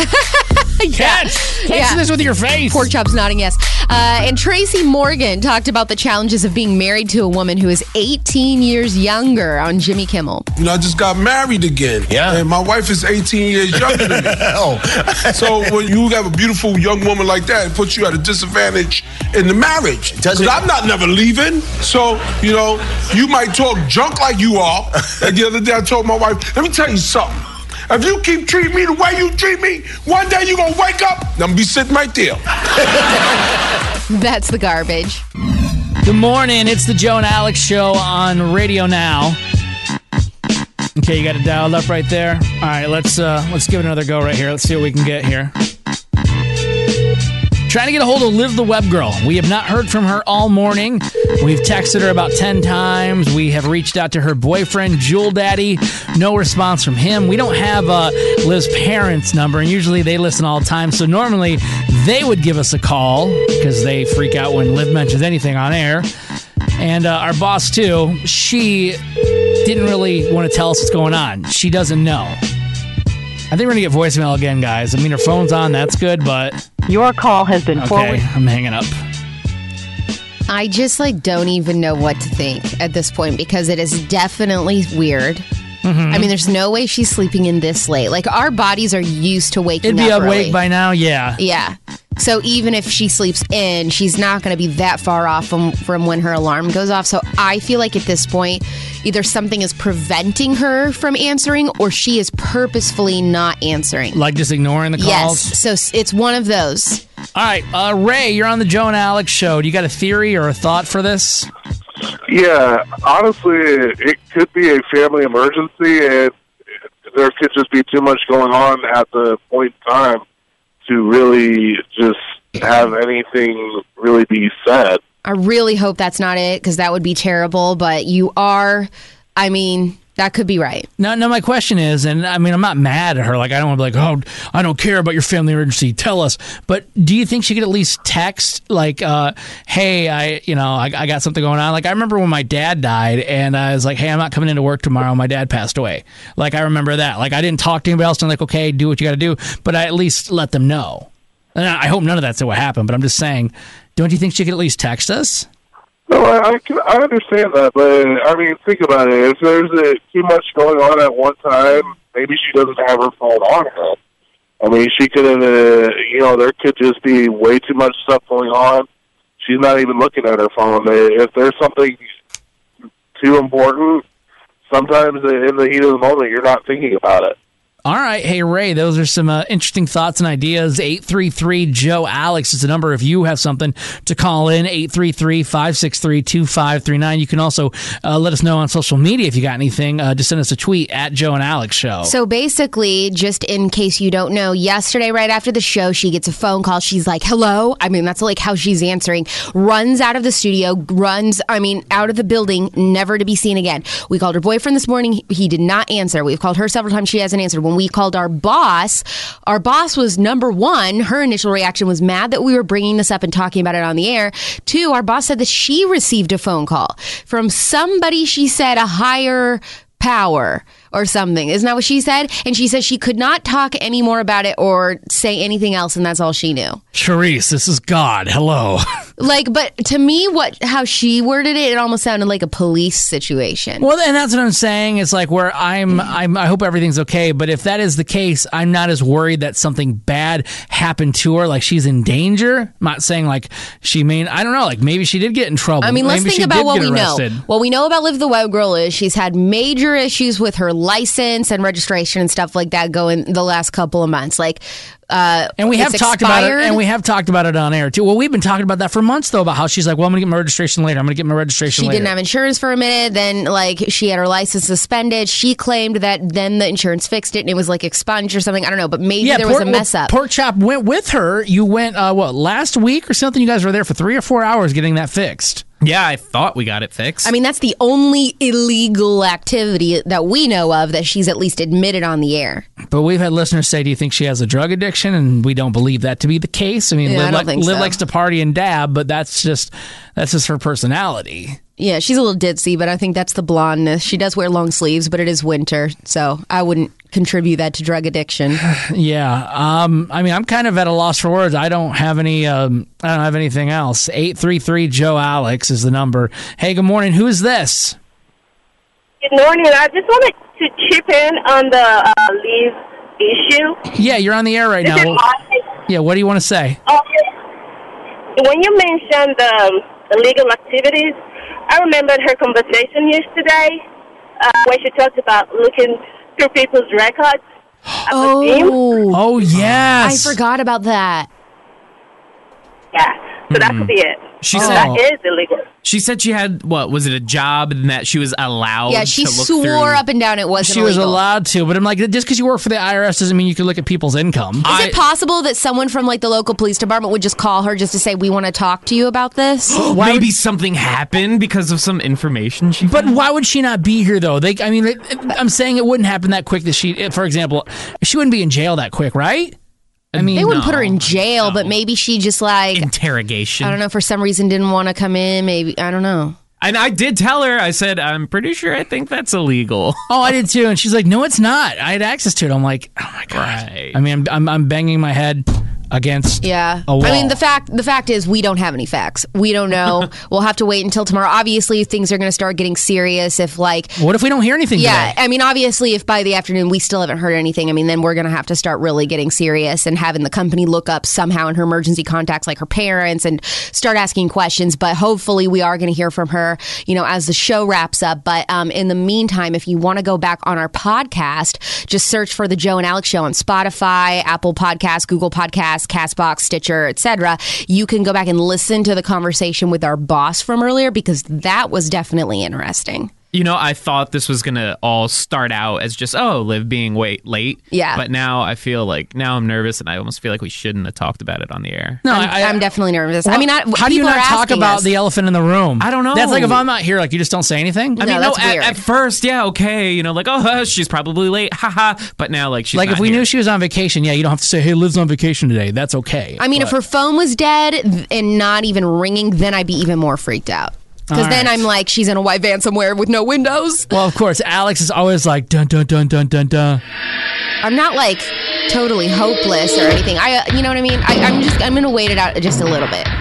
Speaker 8: Catch this with your face.
Speaker 5: Pork Chop's nodding yes. And Tracy Morgan talked about the challenges of being married to a woman who is 18 years younger on Jimmy Kimmel.
Speaker 11: You know, I just got married again. Yeah. And my wife is 18 years younger than me. So when you have a beautiful young woman like that, it puts you at a disadvantage in the marriage. Because I'm not never leaving. So, you know, you might talk junk like you are. Like the other day I told my wife, let me tell you something. If you keep treating me the way you treat me, one day you're going to wake up, I'm going to be sitting right there.
Speaker 5: That's the garbage.
Speaker 8: Good morning. It's the Joe and Alex Show on Radio Now. Okay, you got it dialed up right there. All right, let's give it another go right here. Let's see what we can get here. Trying to get a hold of Liv the Web Girl. We have not heard from her all morning. We've texted her about 10 times. We have reached out to her boyfriend, Jewel Daddy. No response from him. We don't have Liv's parents' number, and usually they listen all the time. So normally they would give us a call because they freak out when Liv mentions anything on air. And our boss, too, she didn't really want to tell us what's going on. She doesn't know. I think we're going to get voicemail again, guys. I mean, her phone's on. That's good, but...
Speaker 16: Your call has been forwarded.
Speaker 8: Okay, I'm hanging up.
Speaker 5: I just, don't even know what to think at this point because it is definitely weird. Mm-hmm. I mean, there's no way she's sleeping in this late. Like, our bodies are used to waking up
Speaker 8: It'd be awake
Speaker 5: early.
Speaker 8: by now, yeah.
Speaker 5: Yeah. So even if she sleeps in, she's not going to be that far off from when her alarm goes off. So I feel like at this point, either something is preventing her from answering or she is purposefully not answering.
Speaker 8: Like just ignoring the calls?
Speaker 5: Yes. So it's one of those.
Speaker 8: All right. Ray, you're on the Joe and Alex Show. Do you got a theory or a thought for this?
Speaker 12: Yeah. Honestly, it could be a family emergency, and there could just be too much going on at the point in time to really just have anything really be said.
Speaker 5: I really hope that's not it, because that would be terrible, but that could be right.
Speaker 8: No, my question is, and I mean, I'm not mad at her. Like, I don't want to be like, oh, I don't care about your family emergency. Tell us. But do you think she could at least text, like, hey, I got something going on? Like, I remember when my dad died, and I was like, hey, I'm not coming into work tomorrow. My dad passed away. Like, I remember that. Like, I didn't talk to anybody else. I'm like, okay, do what you got to do. But I at least let them know. And I hope none of that's what happened. But I'm just saying, don't you think she could at least text us?
Speaker 12: No, I understand that, but I mean, think about it. If there's too much going on at one time, maybe she doesn't have her phone on her. I mean, she could have, there could just be way too much stuff going on. She's not even looking at her phone. If there's something too important, sometimes in the heat of the moment, you're not thinking about it.
Speaker 8: All right. Hey, Ray, those are some interesting thoughts and ideas. 833-JOE-ALEX is the number if you have something to call in. 833-563-2539. You can also let us know on social media if you got anything. Just send us a tweet at Joe and Alex Show.
Speaker 5: So basically, just in case you don't know, yesterday right after the show, she gets a phone call. She's like, hello? I mean, that's like how she's answering. Runs out of the studio, out of the building, never to be seen again. We called her boyfriend this morning. He did not answer. We've called her several times. She hasn't answered. When we called our boss was, number one, her initial reaction was mad that we were bringing this up and talking about it on the air. Two, our boss said that she received a phone call from somebody, she said, a higher power or something. Isn't that what she said? And she said she could not talk any more about it or say anything else, and that's all she knew.
Speaker 8: Charisse, this is God. Hello.
Speaker 5: But to me, how she worded it, it almost sounded like a police situation.
Speaker 8: Well, and that's what I'm saying. It's like where I hope everything's okay, but if that is the case, I'm not as worried that something bad happened to her, like she's in danger. I'm not saying like I don't know, like maybe she did get in trouble.
Speaker 5: I mean, let's think about what we know. What we know about Liv the Web Girl is she's had major issues with her license and registration and stuff like that going the last couple of months.
Speaker 8: And we have talked about it, and we have talked about it on air too. Well, we've been talking about that for months though, about how she's like, well, I'm gonna get my registration later. She
Speaker 5: didn't have insurance for a minute. Then she had her license suspended. She claimed that then the insurance fixed it and it was like expunged or something. I don't know, but maybe there was a mess up.
Speaker 8: Pork Chop went with her. You went last week or something? You guys were there for 3 or 4 hours getting that fixed.
Speaker 6: Yeah, I thought we got it fixed.
Speaker 5: I mean, that's the only illegal activity that we know of that she's at least admitted on the air.
Speaker 8: But we've had listeners say, do you think she has a drug addiction? And we don't believe that to be the case. I mean, Liv likes to party and dab, but that's just her personality.
Speaker 5: Yeah, she's a little ditzy, but I think that's the blondness. She does wear long sleeves, but it is winter, so I wouldn't contribute that to drug addiction.
Speaker 8: Yeah, I'm kind of at a loss for words. I don't have any. I don't have anything else. 833-JOE-ALEX is the number. Hey, good morning. Who is this?
Speaker 10: Good morning. I just wanted to chip in on the Liv issue.
Speaker 8: Yeah, you're on the air right now. Yeah, what do you want to say?
Speaker 10: When you mentioned the illegal activities, I remembered her conversation yesterday where she talked about looking through people's records.
Speaker 8: Oh, yes.
Speaker 5: I forgot about that.
Speaker 10: Yeah, so that could be it. That is illegal.
Speaker 6: She said she had, was it a job and that she was allowed to look through?
Speaker 5: Yeah, she swore up and down it wasn't illegal.
Speaker 8: She was allowed to, but I'm like, just because you work for the IRS doesn't mean you can look at people's income.
Speaker 5: Is it possible that someone from the local police department would just call her just to say, we want to talk to you about this?
Speaker 6: Maybe something happened because of some information she
Speaker 8: But why would she not be here, though? I'm saying it wouldn't happen that quick that for example, she wouldn't be in jail that quick, right?
Speaker 5: I mean, they wouldn't put her in jail, but maybe she just
Speaker 6: interrogation.
Speaker 5: I don't know, for some reason didn't want to come in. Maybe, I don't know.
Speaker 6: And I did tell her, I said, I'm pretty sure I think that's illegal.
Speaker 8: Oh, I did too. And she's like, no, it's not. I had access to it. I'm like, oh my God. Right. I mean, I'm banging my head against a wall.
Speaker 5: I mean, the fact is we don't have any facts. We don't know. We'll have to wait until tomorrow. Obviously, things are going to start getting serious if what
Speaker 8: if we don't hear anything today?
Speaker 5: I mean, obviously, if by the afternoon we still haven't heard anything, I mean, then we're going to have to start really getting serious and having the company look up somehow in her emergency contacts, like her parents, and start asking questions. But hopefully we are going to hear from her, as the show wraps up. But in the meantime, if you want to go back on our podcast, just search for The Joe and Alex Show on Spotify, Apple Podcasts, Google Podcasts, Castbox, Stitcher, etc. You can go back and listen to the conversation with our boss from earlier, because that was definitely interesting.
Speaker 6: I thought this was going to all start out as just, Liv being late.
Speaker 5: Yeah.
Speaker 6: But now I feel now I'm nervous, and I almost feel like we shouldn't have talked about it on the air.
Speaker 5: No, I'm definitely nervous.
Speaker 8: Well,
Speaker 5: I mean,
Speaker 8: how do you not talk about the elephant in the room?
Speaker 6: I don't know.
Speaker 8: That's like if I'm not here, you just don't say anything?
Speaker 6: I mean, at first, yeah, okay. She's probably late. Haha. But now, she's not
Speaker 8: if we
Speaker 6: here.
Speaker 8: knew she was on vacation, you don't have to say, hey, Liv's on vacation today. That's okay.
Speaker 5: I mean, if her phone was dead and not even ringing, then I'd be even more freaked out. Because then I'm like, she's in a white van somewhere with no windows.
Speaker 8: Well, of course, Alex is always like, dun, dun, dun, dun, dun, dun.
Speaker 5: I'm not totally hopeless or anything. You know what I mean? I'm going to wait it out just a little bit.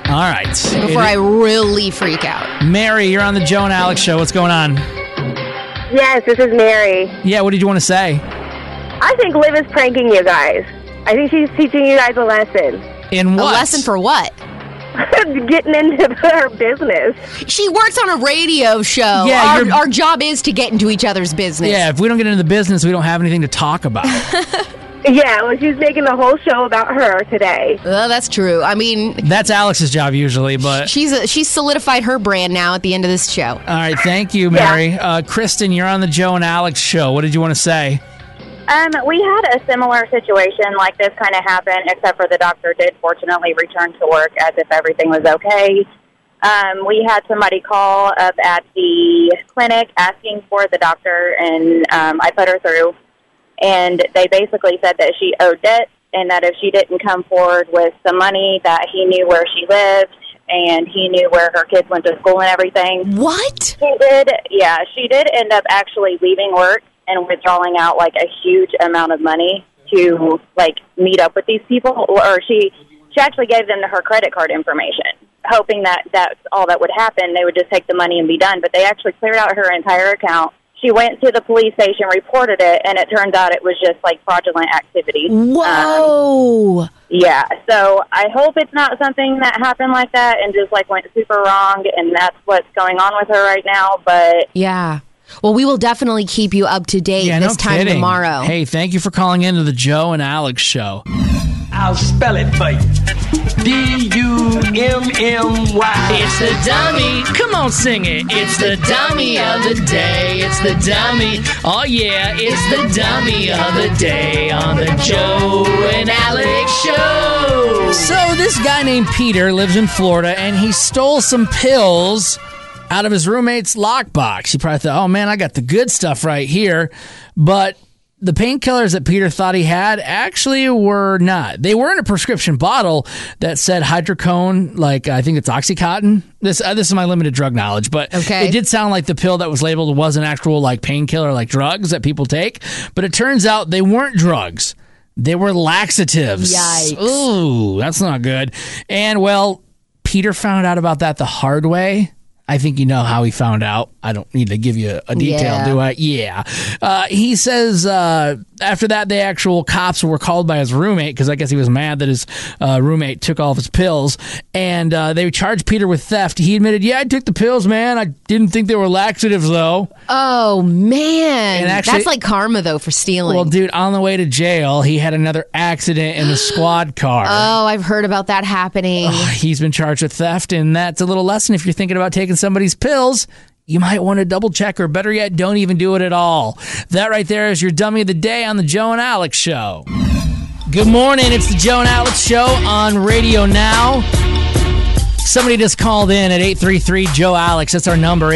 Speaker 8: All right.
Speaker 5: Before I really freak out.
Speaker 8: Mary, you're on the Joe and Alex show. What's going on?
Speaker 14: Yes, this is Mary.
Speaker 8: Yeah, what did you want to say?
Speaker 14: I think Liv is pranking you guys. I think she's teaching you guys a lesson.
Speaker 8: In what?
Speaker 5: A lesson for what?
Speaker 14: Getting into her business.
Speaker 5: She works on a radio show.
Speaker 8: Yeah,
Speaker 5: our job is to get into each other's business.
Speaker 8: Yeah, if we don't get into the business, we don't have anything to talk about.
Speaker 14: Yeah, well, she's making the whole show about her today.
Speaker 5: Well, that's true. I mean,
Speaker 8: that's Alex's job usually, but
Speaker 5: she's solidified her brand now at the end of this show.
Speaker 8: All right, thank you, Mary. Kristen, you're on the Joe and Alex show. What did you want to say?
Speaker 15: We had a similar situation like this kind of happen, except for the doctor did fortunately return to work as if everything was okay. We had somebody call up at the clinic asking for the doctor, and I put her through. And they basically said that she owed debt, and that if she didn't come forward with some money, that he knew where she lived, and he knew where her kids went to school and everything.
Speaker 5: What?
Speaker 15: She did end up actually leaving work and withdrawing out, like, a huge amount of money to, like, meet up with these people. Or she actually gave them her credit card information, hoping that that's all that would happen. They would just take the money and be done. But they actually cleared out her entire account. She went to the police station, reported it, and it turns out it was just, like, fraudulent activity.
Speaker 5: Whoa!
Speaker 15: Yeah, so I hope it's not something that happened like that and just, like, went super wrong, and that's what's going on with her right now, but...
Speaker 5: Yeah. Well, we will definitely keep you up to date this time tomorrow.
Speaker 8: Hey, thank you for calling into the Joe and Alex show.
Speaker 7: I'll spell it for you. D-U-M-M-Y.
Speaker 4: It's the dummy. Come on, sing it. It's the dummy of the day. It's the dummy. Oh, yeah. It's the dummy of the day on the Joe and Alex show.
Speaker 8: So this guy named Peter lives in Florida, and he stole some pills out of his roommate's lockbox. He probably thought, oh, man, I got the good stuff right here. But the painkillers that Peter thought he had actually were not. They were in a prescription bottle that said hydrocone, like I think it's Oxycontin. This is my limited drug knowledge, but it did sound like the pill that was labeled was an actual like painkiller, like drugs that people take. But it turns out they weren't drugs. They were laxatives.
Speaker 5: Yikes.
Speaker 8: Ooh, that's not good. And, well, Peter found out about that the hard way. I think you know how he found out. I don't need to give you a detail, do I? Yeah. He says after that, the actual cops were called by his roommate because I guess he was mad that his roommate took all of his pills. And they charged Peter with theft. He admitted, yeah, I took the pills, man. I didn't think they were laxatives, though.
Speaker 5: Oh, man.
Speaker 8: And actually,
Speaker 5: that's like karma, though, for stealing.
Speaker 8: Well, dude, on the way to jail, he had another accident in the squad car.
Speaker 5: Oh, I've heard about that happening.
Speaker 8: He's been charged with theft, and that's a little lesson if you're thinking about taking somebody's pills. You might want to double check, or better yet, don't even do it at all. That right there is your dummy of the day on the Joe and Alex show. Good morning. It's the Joe and Alex show on Radio Now. Somebody just called in at 833-JOE-ALEX. That's our number,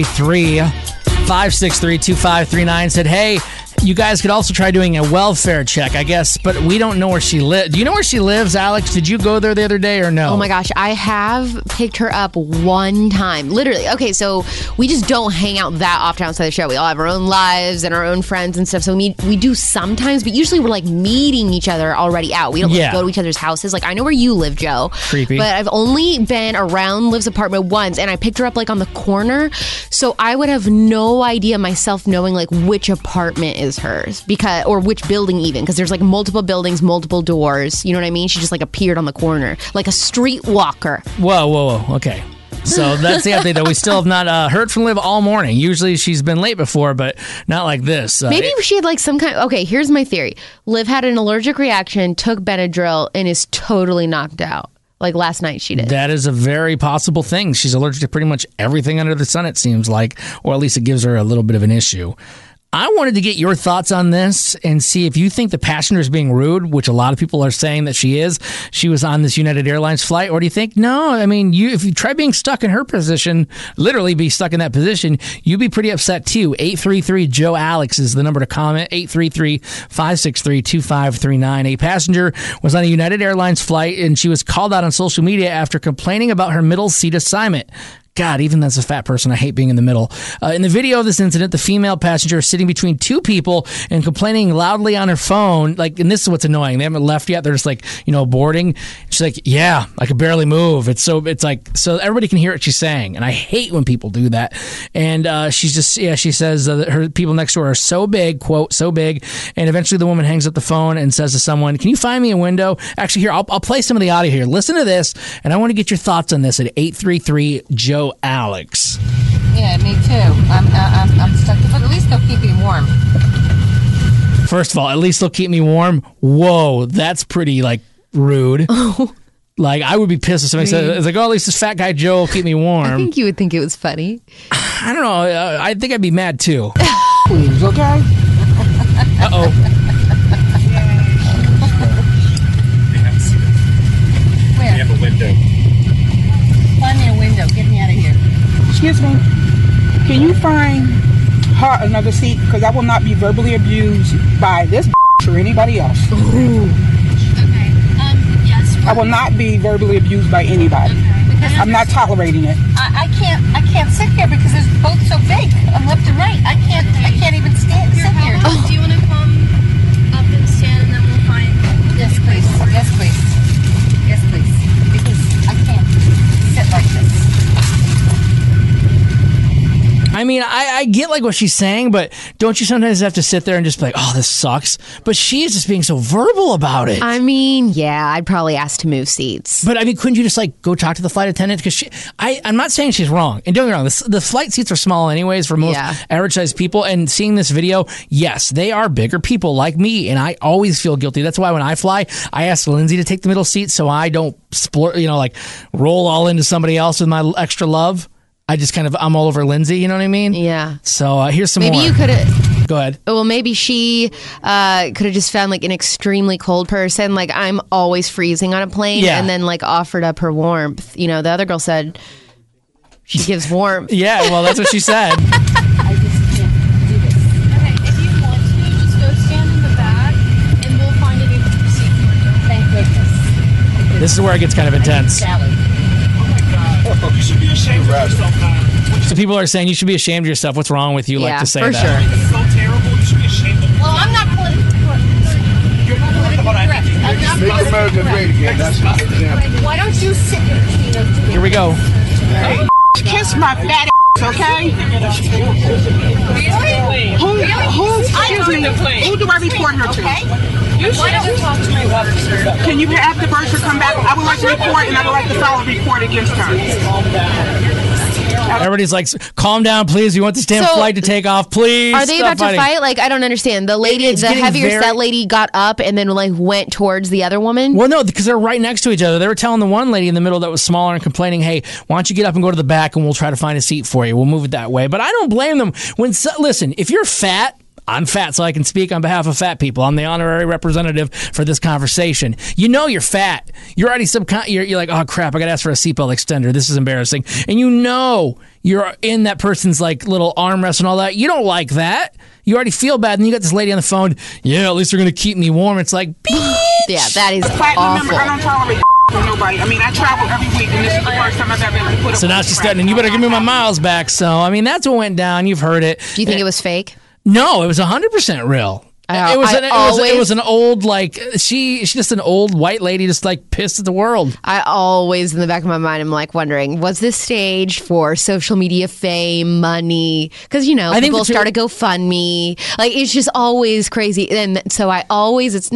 Speaker 8: 833-563-2539. Said, hey, you guys could also try doing a welfare check, I guess, but we don't know where she lives. Do you know where she lives, Alex? Did you go there the other day or no?
Speaker 5: Oh my gosh, I have picked her up one time. Literally. Okay, so we just don't hang out that often outside the show. We all have our own lives and our own friends and stuff, so we do sometimes, but usually we're like meeting each other already out. We don't like, go to each other's houses. Like, I know where you live, Joe.
Speaker 8: Creepy.
Speaker 5: But I've only been around Liv's apartment once, and I picked her up like on the corner, so I would have no idea myself knowing like which apartment is hers, or which building even, because there's like multiple buildings, multiple doors. You know what I mean? She just like appeared on the corner like a streetwalker.
Speaker 8: Whoa. Okay. So that's the update, though. We still have not heard from Liv all morning. Usually she's been late before, but not like this.
Speaker 5: Maybe she had like some kind... Okay, here's my theory. Liv had an allergic reaction, took Benadryl, and is totally knocked out. Like last night she did.
Speaker 8: That is a very possible thing. She's allergic to pretty much everything under the sun, it seems like, or at least it gives her a little bit of an issue. I wanted to get your thoughts on this and see if you think the passenger is being rude, which a lot of people are saying that she is. She was on this United Airlines flight. Or do you think, no, I mean, if you try being stuck in her position, literally be stuck in that position, you'd be pretty upset too. 833-JOE-ALEX is the number to comment. 833-563-2539. A passenger was on a United Airlines flight and she was called out on social media after complaining about her middle seat assignment. God, even as a fat person, I hate being in the middle. In the video of this incident, the female passenger is sitting between two people and complaining loudly on her phone. Like, and this is what's annoying. They haven't left yet. They're just like, boarding. She's like, yeah, I could barely move. So everybody can hear what she's saying. And I hate when people do that. And she says that her people next to her are so big, quote, so big. And eventually the woman hangs up the phone and says to someone, can you find me a window? Actually, here, I'll play some of the audio here. Listen to this. And I want to get your thoughts on this at 833-JOE-ALEX.
Speaker 13: Yeah, me too. I'm stuck, but at least they'll keep me warm.
Speaker 8: First of all, at least they'll keep me warm. Whoa, that's pretty, rude. Like, I would be pissed if somebody said, it's like, at least this fat guy Joe will keep me warm.
Speaker 5: I think you would think it was funny.
Speaker 8: I don't know. I think I'd be mad, too.
Speaker 13: Please, okay?
Speaker 8: Uh-oh.
Speaker 13: Where?
Speaker 17: We have a window.
Speaker 13: Find me a window. Get me out of here.
Speaker 18: Excuse me. Can you find her another seat? Because I will not be verbally abused by this or anybody else.
Speaker 13: Ooh. Okay. Yes.
Speaker 18: I will not be verbally abused by anybody. Okay. I'm not tolerating it.
Speaker 13: I can't sit here because it's both so big on left and right. I can't even sit here.
Speaker 23: Do you want to come up and stand and then we'll find?
Speaker 13: Yes, please. Yes, please. Yes, please. Because I can't sit like this.
Speaker 8: I mean, I get what she's saying, but don't you sometimes have to sit there and just be like, oh, this sucks? But she is just being so verbal about it.
Speaker 5: I mean, yeah, I'd probably ask to move seats.
Speaker 8: But I mean, couldn't you just go talk to the flight attendant? Because I'm not saying she's wrong. And don't get me wrong, the flight seats are small anyways for most average sized people. And seeing this video, yes, they are bigger people like me. And I always feel guilty. That's why when I fly, I ask Lindsay to take the middle seat so I don't roll all into somebody else with my extra love. I just I'm all over Lindsay, you know what I mean?
Speaker 5: Yeah.
Speaker 8: So here's some more.
Speaker 5: Maybe you could have...
Speaker 8: Go ahead.
Speaker 5: Well, maybe she could have just found an extremely cold person. I'm always freezing on a plane.
Speaker 8: Yeah.
Speaker 5: And then offered up her warmth. The other girl said she gives warmth.
Speaker 8: Yeah, well, that's what she said.
Speaker 23: I just can't do this. Okay, if you want to, just go stand in the back and we'll find a new seat for you.
Speaker 13: Thank goodness.
Speaker 8: This is where it gets kind of intense.
Speaker 17: You should be ashamed of yourself, man.
Speaker 8: So people are saying you should be ashamed of yourself. What's wrong with you to say that?
Speaker 5: Sure.
Speaker 17: It's so terrible. You should be ashamed of yourself.
Speaker 13: Well, I'm not politically correct.
Speaker 17: You're not politically correct.
Speaker 13: I'm not
Speaker 17: Make America great again. That's my example.
Speaker 13: Why don't you sit here, Tina?
Speaker 8: Here we go.
Speaker 18: Kiss my fat okay? Who do I report her to?
Speaker 23: Why don't we talk to my officer?
Speaker 18: Can you have the Berkshire come back? I would like to report, and I would like to file a report against her.
Speaker 8: Everybody's like, calm down, please. We want this damn flight to take off, please.
Speaker 5: Are they about to fight? I don't understand. The lady, the heavier set lady got up and then went towards the other woman?
Speaker 8: Well, no, because they're right next to each other. They were telling the one lady in the middle that was smaller and complaining, hey, why don't you get up and go to the back and we'll try to find a seat for you. We'll move it that way. But I don't blame them. Listen, if you're fat, I'm fat, so I can speak on behalf of fat people. I'm the honorary representative for this conversation. You know you're fat. You're already you're like, oh crap, I gotta ask for a seatbelt extender. This is embarrassing. And you know you're in that person's little armrest and all that. You don't like that. You already feel bad, and you got this lady on the phone. Yeah, at least they're gonna keep me warm. It's like, bitch.
Speaker 5: Yeah, that is
Speaker 18: awful. Member, I don't tolerate for nobody. I mean, I travel every week, and this is the first time I've ever been put up.
Speaker 8: So now she's starting, and you better give me my miles back. So I mean, that's what went down. You've heard it.
Speaker 5: Do you think it was fake?
Speaker 8: No, it was 100% real. It was an old she's just an old white lady just pissed at the world.
Speaker 5: I always in the back of my mind I'm wondering, was this staged for social media fame, money? Because people start a GoFundMe. It's just always crazy, and so it's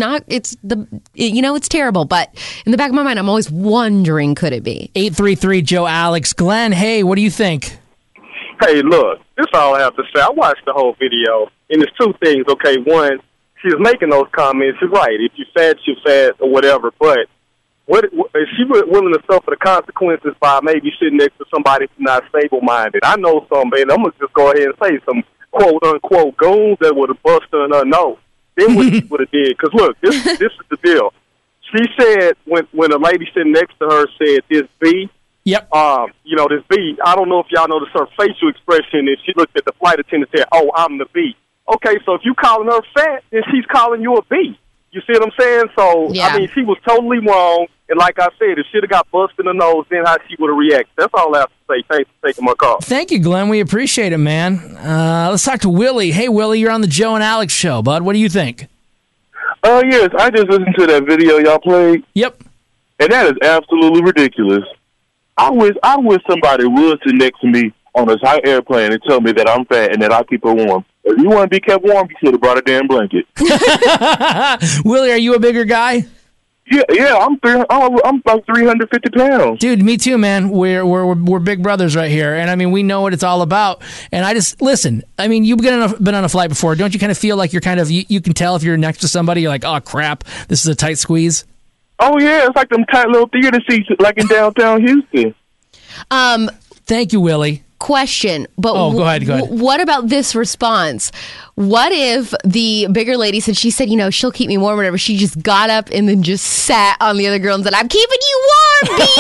Speaker 5: terrible. But in the back of my mind I'm always wondering, could it be?
Speaker 8: 833-JOE-ALEX. Glenn, hey, what do you think?
Speaker 24: Hey, look, this is all I have to say. I watched the whole video, and there's two things. Okay, one, she was making those comments. She's right. If you're fat, or whatever. But what is she willing to suffer the consequences by maybe sitting next to somebody who's not stable-minded? I know some, and I'm going to just go ahead and say some quote-unquote goons that would have busted her in her nose. Then what she would have did. Because, look, this is the deal. She said, when a lady sitting next to her said, this B,
Speaker 8: yep.
Speaker 24: This B, I don't know if y'all noticed her facial expression, and she looked at the flight attendant and said, oh, I'm the B. Okay, so if you calling her fat, then she's calling you a B. You see what I'm saying? So, yeah. I mean, she was totally wrong, And like I said, if she'd have got busted in the nose, then how she would have reacted. That's all I have to say. Thanks for taking my call.
Speaker 8: Thank you, Glenn. We appreciate it, man. Let's talk to Willie. Hey, Willie, you're on the Joe and Alex show, bud. What do you think?
Speaker 12: Yes, I just listened to that video y'all played.
Speaker 8: Yep.
Speaker 12: And that is absolutely ridiculous. I wish somebody would sit next to me on this high airplane and tell me that I'm fat and that I keep her warm. If you want to be kept warm, you should have brought a damn blanket.
Speaker 8: Willie, are you a bigger guy?
Speaker 12: Yeah, I'm like 350 pounds.
Speaker 8: Dude, me too, man. We're big brothers right here, and I mean we know what it's all about. And I just listen. I mean, you've been on a flight before, don't you? Kind of feel like you're you can tell if you're next to somebody. You're like, oh crap, this is a tight squeeze.
Speaker 12: Oh yeah, it's like them tight little theater seats, like in downtown Houston.
Speaker 8: Thank you, Willie.
Speaker 5: Question, but
Speaker 8: go ahead.
Speaker 5: What about this response? What if the bigger lady said, she'll keep me warm or whatever, she just got up and then just sat on the other girl and said, I'm keeping you warm, B.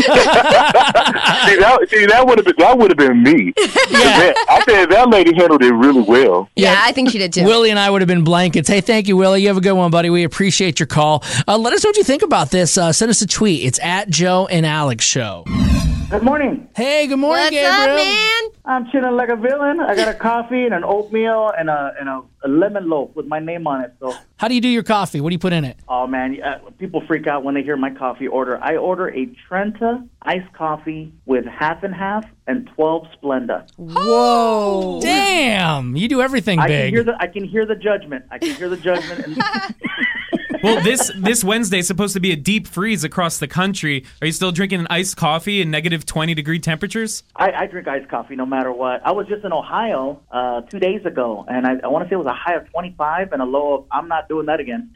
Speaker 12: that would have been me. Yeah. I said that lady handled it really well.
Speaker 5: Yeah, I think she did too.
Speaker 8: Willie and I would have been blankets. Hey, thank you, Willie. You have a good one, buddy. We appreciate your call. Let us know what you think about this. Send us a tweet. It's at Joe and Alex Show.
Speaker 1: Good morning.
Speaker 8: Hey, good morning,
Speaker 5: What's
Speaker 8: Gabriel.
Speaker 5: up, man?
Speaker 1: I'm chilling like a villain. I got a coffee and an oatmeal and a lemon loaf with my name on it. So,
Speaker 8: how do you do your coffee? What do you put in it?
Speaker 1: Oh man, people freak out when they hear my coffee order. I order a Trenta iced coffee with half and half and 12 Splenda.
Speaker 8: Whoa! Damn, you do everything big.
Speaker 1: I can hear the judgment.
Speaker 6: Well, this Wednesday is supposed to be a deep freeze across the country. Are you still drinking an iced coffee in negative 20-degree temperatures?
Speaker 1: I drink iced coffee no matter what. I was just in Ohio 2 days ago, and I want to say it was a high of 25 and a low of, I'm not doing that again.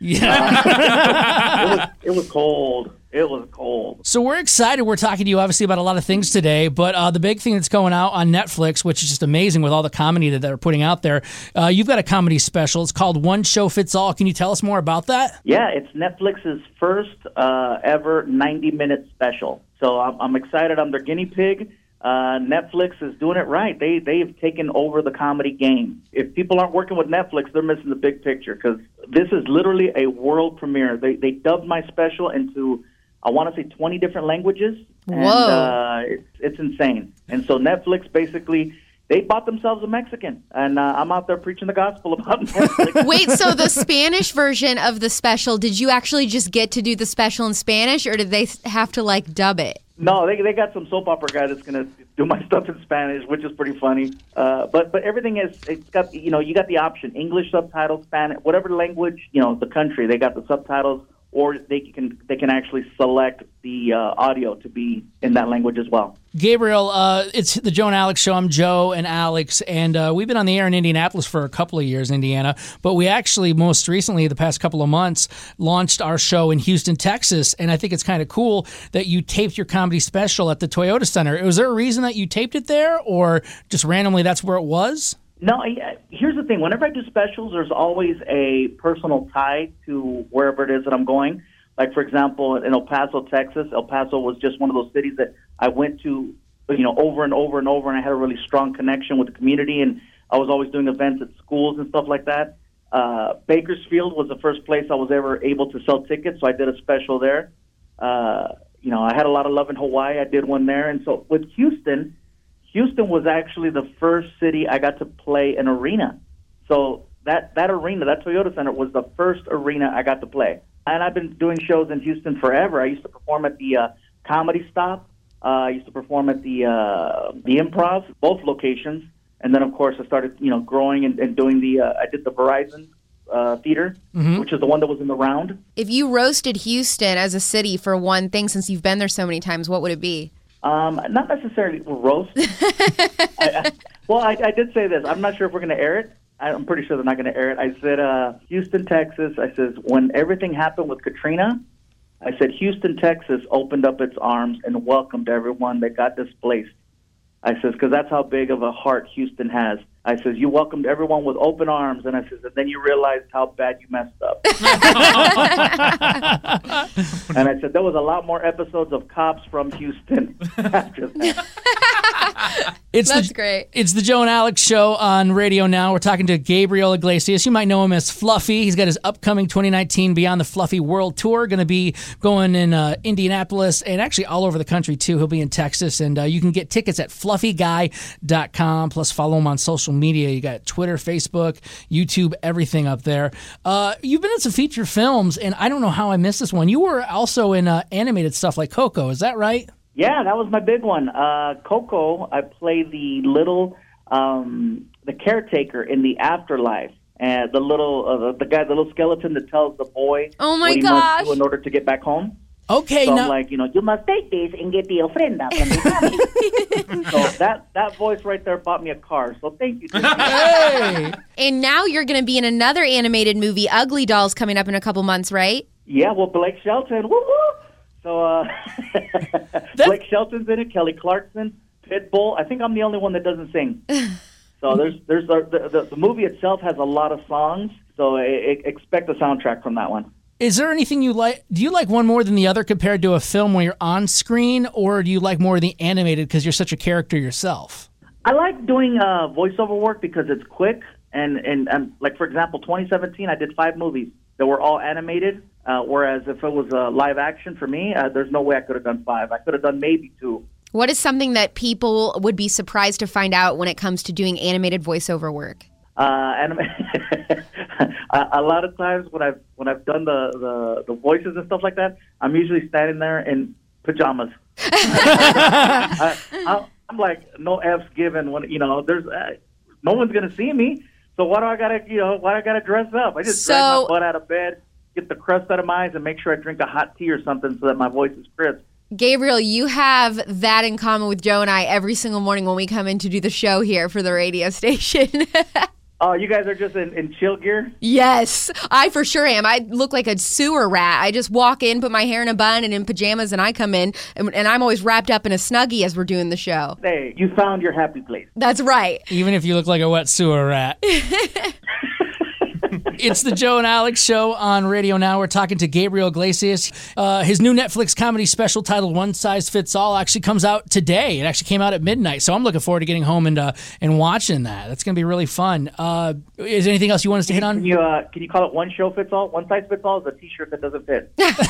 Speaker 8: Yeah.
Speaker 1: It was cold. It was cold.
Speaker 8: So we're excited. We're talking to you, obviously, about a lot of things today, but the big thing that's going out on Netflix, which is just amazing with all the comedy that they're putting out there, you've got a comedy special. It's called One Show Fits All. Can you tell us more about that?
Speaker 1: Yeah, it's Netflix's first ever 90-minute special. So I'm excited. I'm their guinea pig. Netflix is doing it right. They've taken over the comedy game. If people aren't working with Netflix, they're missing the big picture because this is literally a world premiere. They dubbed my special into, I want to say, 20 different languages.
Speaker 5: Whoa.
Speaker 1: And it's insane. And so Netflix basically, they bought themselves a Mexican. And I'm out there preaching the gospel about Netflix.
Speaker 5: Wait, so the Spanish version of the special, did you actually just get to do the special in Spanish, or did they have to, dub it?
Speaker 1: No, they got some soap opera guy that's going to do my stuff in Spanish, which is pretty funny. But everything it's got, you got the option, English subtitles, Spanish, whatever language, the country, they got the subtitles, or they can actually select the audio to be in that language as well.
Speaker 8: Gabriel, it's the Joe and Alex Show. I'm Joe and Alex, and we've been on the air in Indianapolis for a couple of years, Indiana, but we actually most recently, the past couple of months, launched our show in Houston, Texas, and I think it's kind of cool that you taped your comedy special at the Toyota Center. Was there a reason that you taped it there, or just randomly that's where it was?
Speaker 1: No, here's the thing. Whenever I do specials, there's always a personal tie to wherever it is that I'm going. Like, for example, in El Paso, Texas, El Paso was just one of those cities that I went to, over and over and over, and I had a really strong connection with the community, and I was always doing events at schools and stuff like that. Bakersfield was the first place I was ever able to sell tickets, so I did a special there. I had a lot of love in Hawaii. I did one there. And so with Houston was actually the first city I got to play an arena. So that arena, that Toyota Center, was the first arena I got to play. And I've been doing shows in Houston forever. I used to perform at the Comedy Stop. I used to perform at the Improv, both locations. And then, of course, I started, growing and doing I did the Verizon Theater, which is the one that was in the Round.
Speaker 5: If you roasted Houston as a city for one thing, since you've been there so many times, what would it be?
Speaker 1: Not necessarily roast. I did say this. I'm not sure if we're going to air it. I'm pretty sure they're not going to air it. I said, Houston, Texas. I said, when everything happened with Katrina, I said, Houston, Texas opened up its arms and welcomed everyone that got displaced. I says, because that's how big of a heart Houston has. I says, you welcomed everyone with open arms, and I says, and then you realized how bad you messed up. And I said, there was a lot more episodes of Cops from Houston after that.
Speaker 5: That's great.
Speaker 8: It's the Joe and Alex Show on Radio Now. We're talking to Gabriel Iglesias. You might know him as Fluffy. He's got his upcoming 2019 Beyond the Fluffy World Tour. Going to be going in Indianapolis and actually all over the country, too. He'll be in Texas. And you can get tickets at fluffyguy.com. Plus, follow him on social media. You got Twitter, Facebook, YouTube, everything up there. You've been in some feature films, and I don't know how I missed this one. You were also in animated stuff like Coco. Is that right?
Speaker 1: Yeah, that was my big one. Coco, I play the little, the caretaker in the afterlife. And the little skeleton that tells the boy what he must do in order to get back home.
Speaker 8: Okay,
Speaker 1: so I'm like, you must take this and get the ofrenda from the family. So that voice right there bought me a car. So thank you.
Speaker 5: Hey. And now you're going to be in another animated movie, Ugly Dolls, coming up in a couple months, right?
Speaker 1: Yeah, well, Blake Shelton. Woo-woo! So Blake Shelton's in it, Kelly Clarkson, Pitbull. I think I'm the only one that doesn't sing. So the movie itself has a lot of songs, so expect a soundtrack from that one.
Speaker 8: Is there anything you like? Do you like one more than the other compared to a film where you're on screen, or do you like more of the animated because you're such a character yourself?
Speaker 1: I like doing voiceover work because it's quick, and like, for example, 2017, I did 5 movies that were all animated. Whereas if it was live action for me, there's no way I could have done 5. I could have done maybe 2.
Speaker 5: What is something that people would be surprised to find out when it comes to doing animated voiceover work?
Speaker 1: A lot of times when I've done the voices and stuff like that, I'm usually standing there in pajamas. I'm like, no F's given when there's no one's gonna see me. So why do I gotta dress up? I just drag my butt out of bed, get the crust out of my eyes, and make sure I drink a hot tea or something so that my voice is crisp.
Speaker 5: Gabriel, you have that in common with Joe and I every single morning when we come in to do the show here for the radio station.
Speaker 1: Oh, you guys are just in chill gear?
Speaker 5: Yes, I for sure am. I look like a sewer rat. I just walk in, put my hair in a bun and in pajamas, and I come in, and I'm always wrapped up in a Snuggie as we're doing the show.
Speaker 1: Hey, you found your happy place.
Speaker 5: That's right.
Speaker 8: Even if you look like a wet sewer rat. It's the Joe and Alex Show on Radio Now. We're talking to Gabriel Iglesias. His new Netflix comedy special titled One Size Fits All actually comes out today. It actually came out at midnight, so I'm looking forward to getting home and watching that. That's going to be really fun. Is there anything else you want us to hit on?
Speaker 1: Can you call it One Show Fits All? One Size Fits All is a T-shirt that doesn't fit.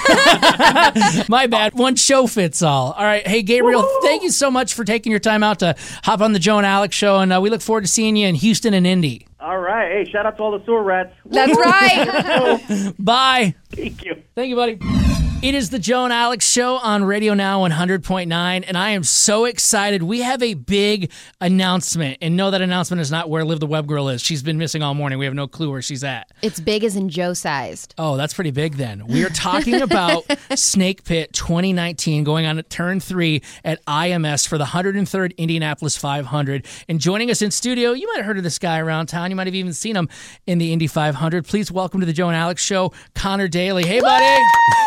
Speaker 8: My bad. One show fits all. All right. Hey, Gabriel, thank you so much for taking your time out to hop on the Joe and Alex Show, and we look forward to seeing you in Houston and Indy.
Speaker 1: All right. Hey, shout out to all the sewer rats.
Speaker 5: That's right.
Speaker 8: Bye.
Speaker 1: Thank you.
Speaker 8: Thank you, buddy. It is the Joe and Alex Show on Radio Now 100.9, and I am so excited. We have a big announcement, and no, that announcement is not where Liv the Web Girl is. She's been missing all morning. We have no clue where she's at.
Speaker 5: It's big as in Joe-sized.
Speaker 8: Oh, that's pretty big then. We are talking about Snake Pit 2019 going on at Turn 3 at IMS for the 103rd Indianapolis 500. And joining us in studio, you might have heard of this guy around town. You might have even seen him in the Indy 500. Please welcome to the Joe and Alex Show, Connor Daly. Hey, buddy.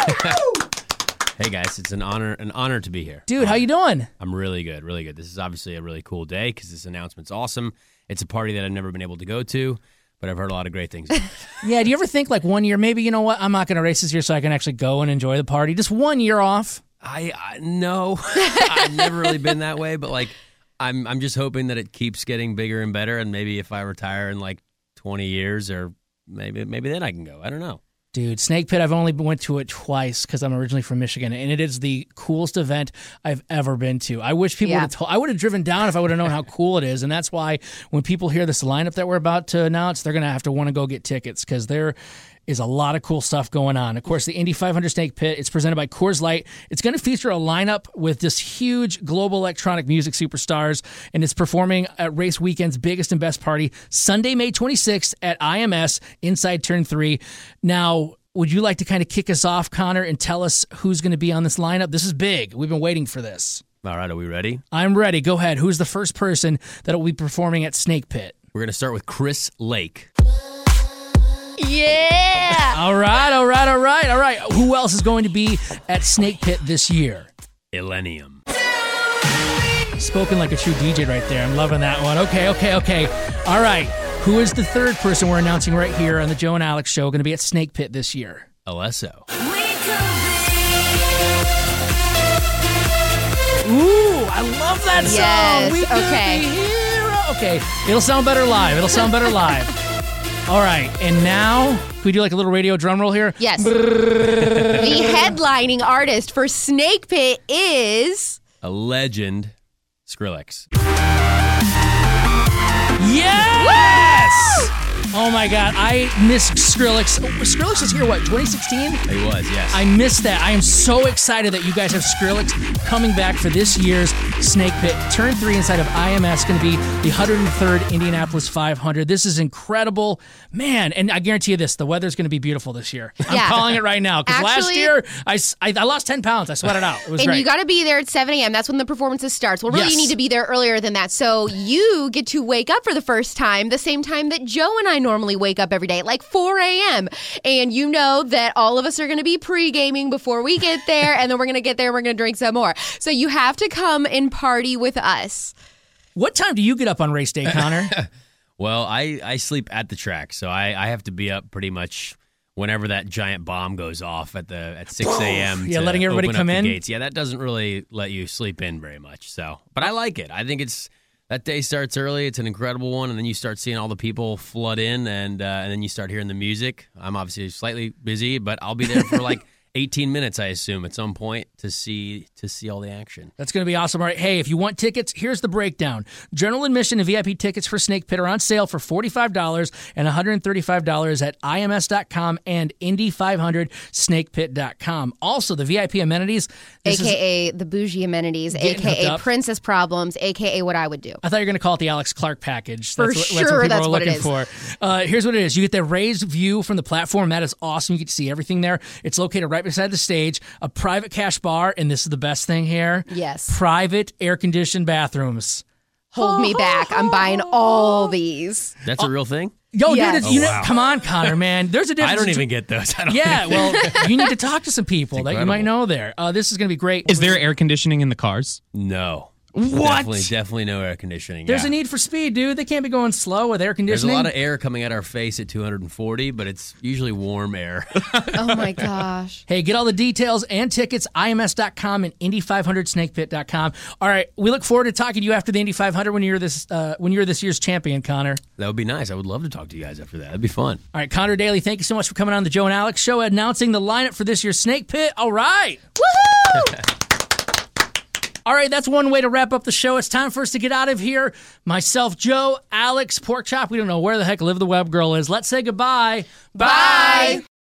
Speaker 2: Hey guys, it's an honor to be here.
Speaker 8: Dude, how you doing?
Speaker 2: I'm really good, really good. This is obviously a really cool day because this announcement's awesome. It's a party that I've never been able to go to, but I've heard a lot of great things about it.
Speaker 8: Yeah, do you ever think like one year, maybe, you know what, I'm not going to race this year so I can actually go and enjoy the party? Just 1 year off?
Speaker 2: No, I've never really been that way, but like I'm just hoping that it keeps getting bigger and better, and maybe if I retire in like 20 years or maybe then I can go. I don't know.
Speaker 8: Dude, Snake Pit, I've only went to it twice because I'm originally from Michigan, and it is the coolest event I've ever been to. I wish people would have told. I would have driven down if I would have known how cool it is, and that's why when people hear this lineup that we're about to announce, they're going to have to want to go get tickets because there is a lot of cool stuff going on. Of course, the Indy 500 Snake Pit, it's presented by Coors Light. It's going to feature a lineup with this huge global electronic music superstars, and it's performing at race weekend's biggest and best party, Sunday, May 26th at IMS inside Turn 3. Now, would you like to kind of kick us off, Connor, and tell us who's going to be on this lineup? This is big. We've been waiting for this.
Speaker 2: All right, are we ready?
Speaker 8: I'm ready. Go ahead. Who's the first person that will be performing at Snake Pit?
Speaker 2: We're going to start with Chris Lake.
Speaker 5: Yeah!
Speaker 8: All right. Who else is going to be at Snake Pit this year?
Speaker 2: Illenium.
Speaker 8: Spoken like a true DJ right there. I'm loving that one. Okay. All right. Who is the third person we're announcing right here on the Joe and Alex Show going to be at Snake Pit this year?
Speaker 2: Alesso.
Speaker 8: Ooh, I love that song.
Speaker 5: Yes,
Speaker 8: We could
Speaker 5: okay.
Speaker 8: be hero. Okay, it'll sound better live. All right, and now, can we do like a little radio drum roll here?
Speaker 5: Yes. The headlining artist for Snake Pit is...
Speaker 2: A legend, Skrillex.
Speaker 8: Yes! Oh my God, I miss Skrillex. Skrillex is here, what, 2016?
Speaker 2: He was, yes.
Speaker 8: I missed that. I am so excited that you guys have Skrillex coming back for this year's Snake Pit. Turn 3 inside of IMS, going to be the 103rd Indianapolis 500. This is incredible. Man, and I guarantee you this, the weather's going to be beautiful this year. I'm calling it right now. Because last year, I lost 10 pounds. I sweated out. It was great.
Speaker 5: And you got to be there at 7 a.m. That's when the performances starts. Well, really,
Speaker 8: Yes.
Speaker 5: you need to be there earlier than that. So you get to wake up for the first time the same time that Joe and I normally wake up every day, like 4 a.m. And you know that all of us are going to be pre-gaming before we get there, and then we're going to get there and we're going to drink some more. So you have to come and party with us.
Speaker 8: What time do you get up on race day, Connor?
Speaker 2: Well, I sleep at the track, so I have to be up pretty much whenever that giant bomb goes off at 6 a.m.
Speaker 8: Yeah,
Speaker 2: to
Speaker 8: letting everybody
Speaker 2: open
Speaker 8: come
Speaker 2: up
Speaker 8: in?
Speaker 2: the gates. Yeah, that doesn't really let you sleep in very much. So, but I like it. I think that day starts early. It's an incredible one, and then you start seeing all the people flood in, and then you start hearing the music. I'm obviously slightly busy, but I'll be there for like 18 minutes, I assume, at some point to see all the action.
Speaker 8: That's going to be awesome. All right, hey, if you want tickets, here's the breakdown. General admission and VIP tickets for Snake Pit are on sale for $45 and $135 at IMS.com and Indy500snakepit.com. Also, the VIP amenities.
Speaker 5: AKA the bougie amenities,
Speaker 8: Getting hooked
Speaker 5: AKA
Speaker 8: up.
Speaker 5: princess problems, AKA what I would do.
Speaker 8: I thought you were going to call it the Alex Clark package.
Speaker 5: For
Speaker 8: That's
Speaker 5: sure,
Speaker 8: what people
Speaker 5: that's
Speaker 8: are
Speaker 5: what it
Speaker 8: looking for. Here's what it is. You get the raised view from the platform. That is awesome. You get to see everything there. It's located right beside the stage. A private cash bar, and this is the best thing here.
Speaker 5: Yes.
Speaker 8: Private air-conditioned bathrooms.
Speaker 5: Hold me back. I'm buying all these.
Speaker 2: That's a real thing?
Speaker 8: Yo,
Speaker 5: Yes.
Speaker 8: dude, come on, Connor, man. There's a difference.
Speaker 2: I don't even
Speaker 8: between-
Speaker 2: get those.
Speaker 8: Well, you need to talk to some people that you might know there. This is going to be great.
Speaker 6: Is there air conditioning in the cars?
Speaker 2: No.
Speaker 8: What?
Speaker 2: Definitely no air conditioning.
Speaker 8: There's
Speaker 2: yeah.
Speaker 8: a need for speed, dude. They can't be going slow with air
Speaker 2: There's a
Speaker 8: conditioning.
Speaker 2: lot of air coming at our face at 240, but it's usually warm air.
Speaker 5: Oh my gosh.
Speaker 8: Hey, get all the details and tickets, IMS.com and Indy500snakepit.com. All right, we look forward to talking to you after the Indy 500 when you're this year's champion, Connor.
Speaker 2: That would be nice. I would love to talk to you guys after that. That'd be fun.
Speaker 8: All right, Connor Daly, thank you so much for coming on the Joe and Alex Show, announcing the lineup for this year's Snake Pit. All right.
Speaker 5: Woohoo!
Speaker 8: All right, that's one way to wrap up the show. It's time for us to get out of here. Myself, Joe, Alex, Pork Chop. We don't know where the heck Liv the Web Girl is. Let's say goodbye. Bye.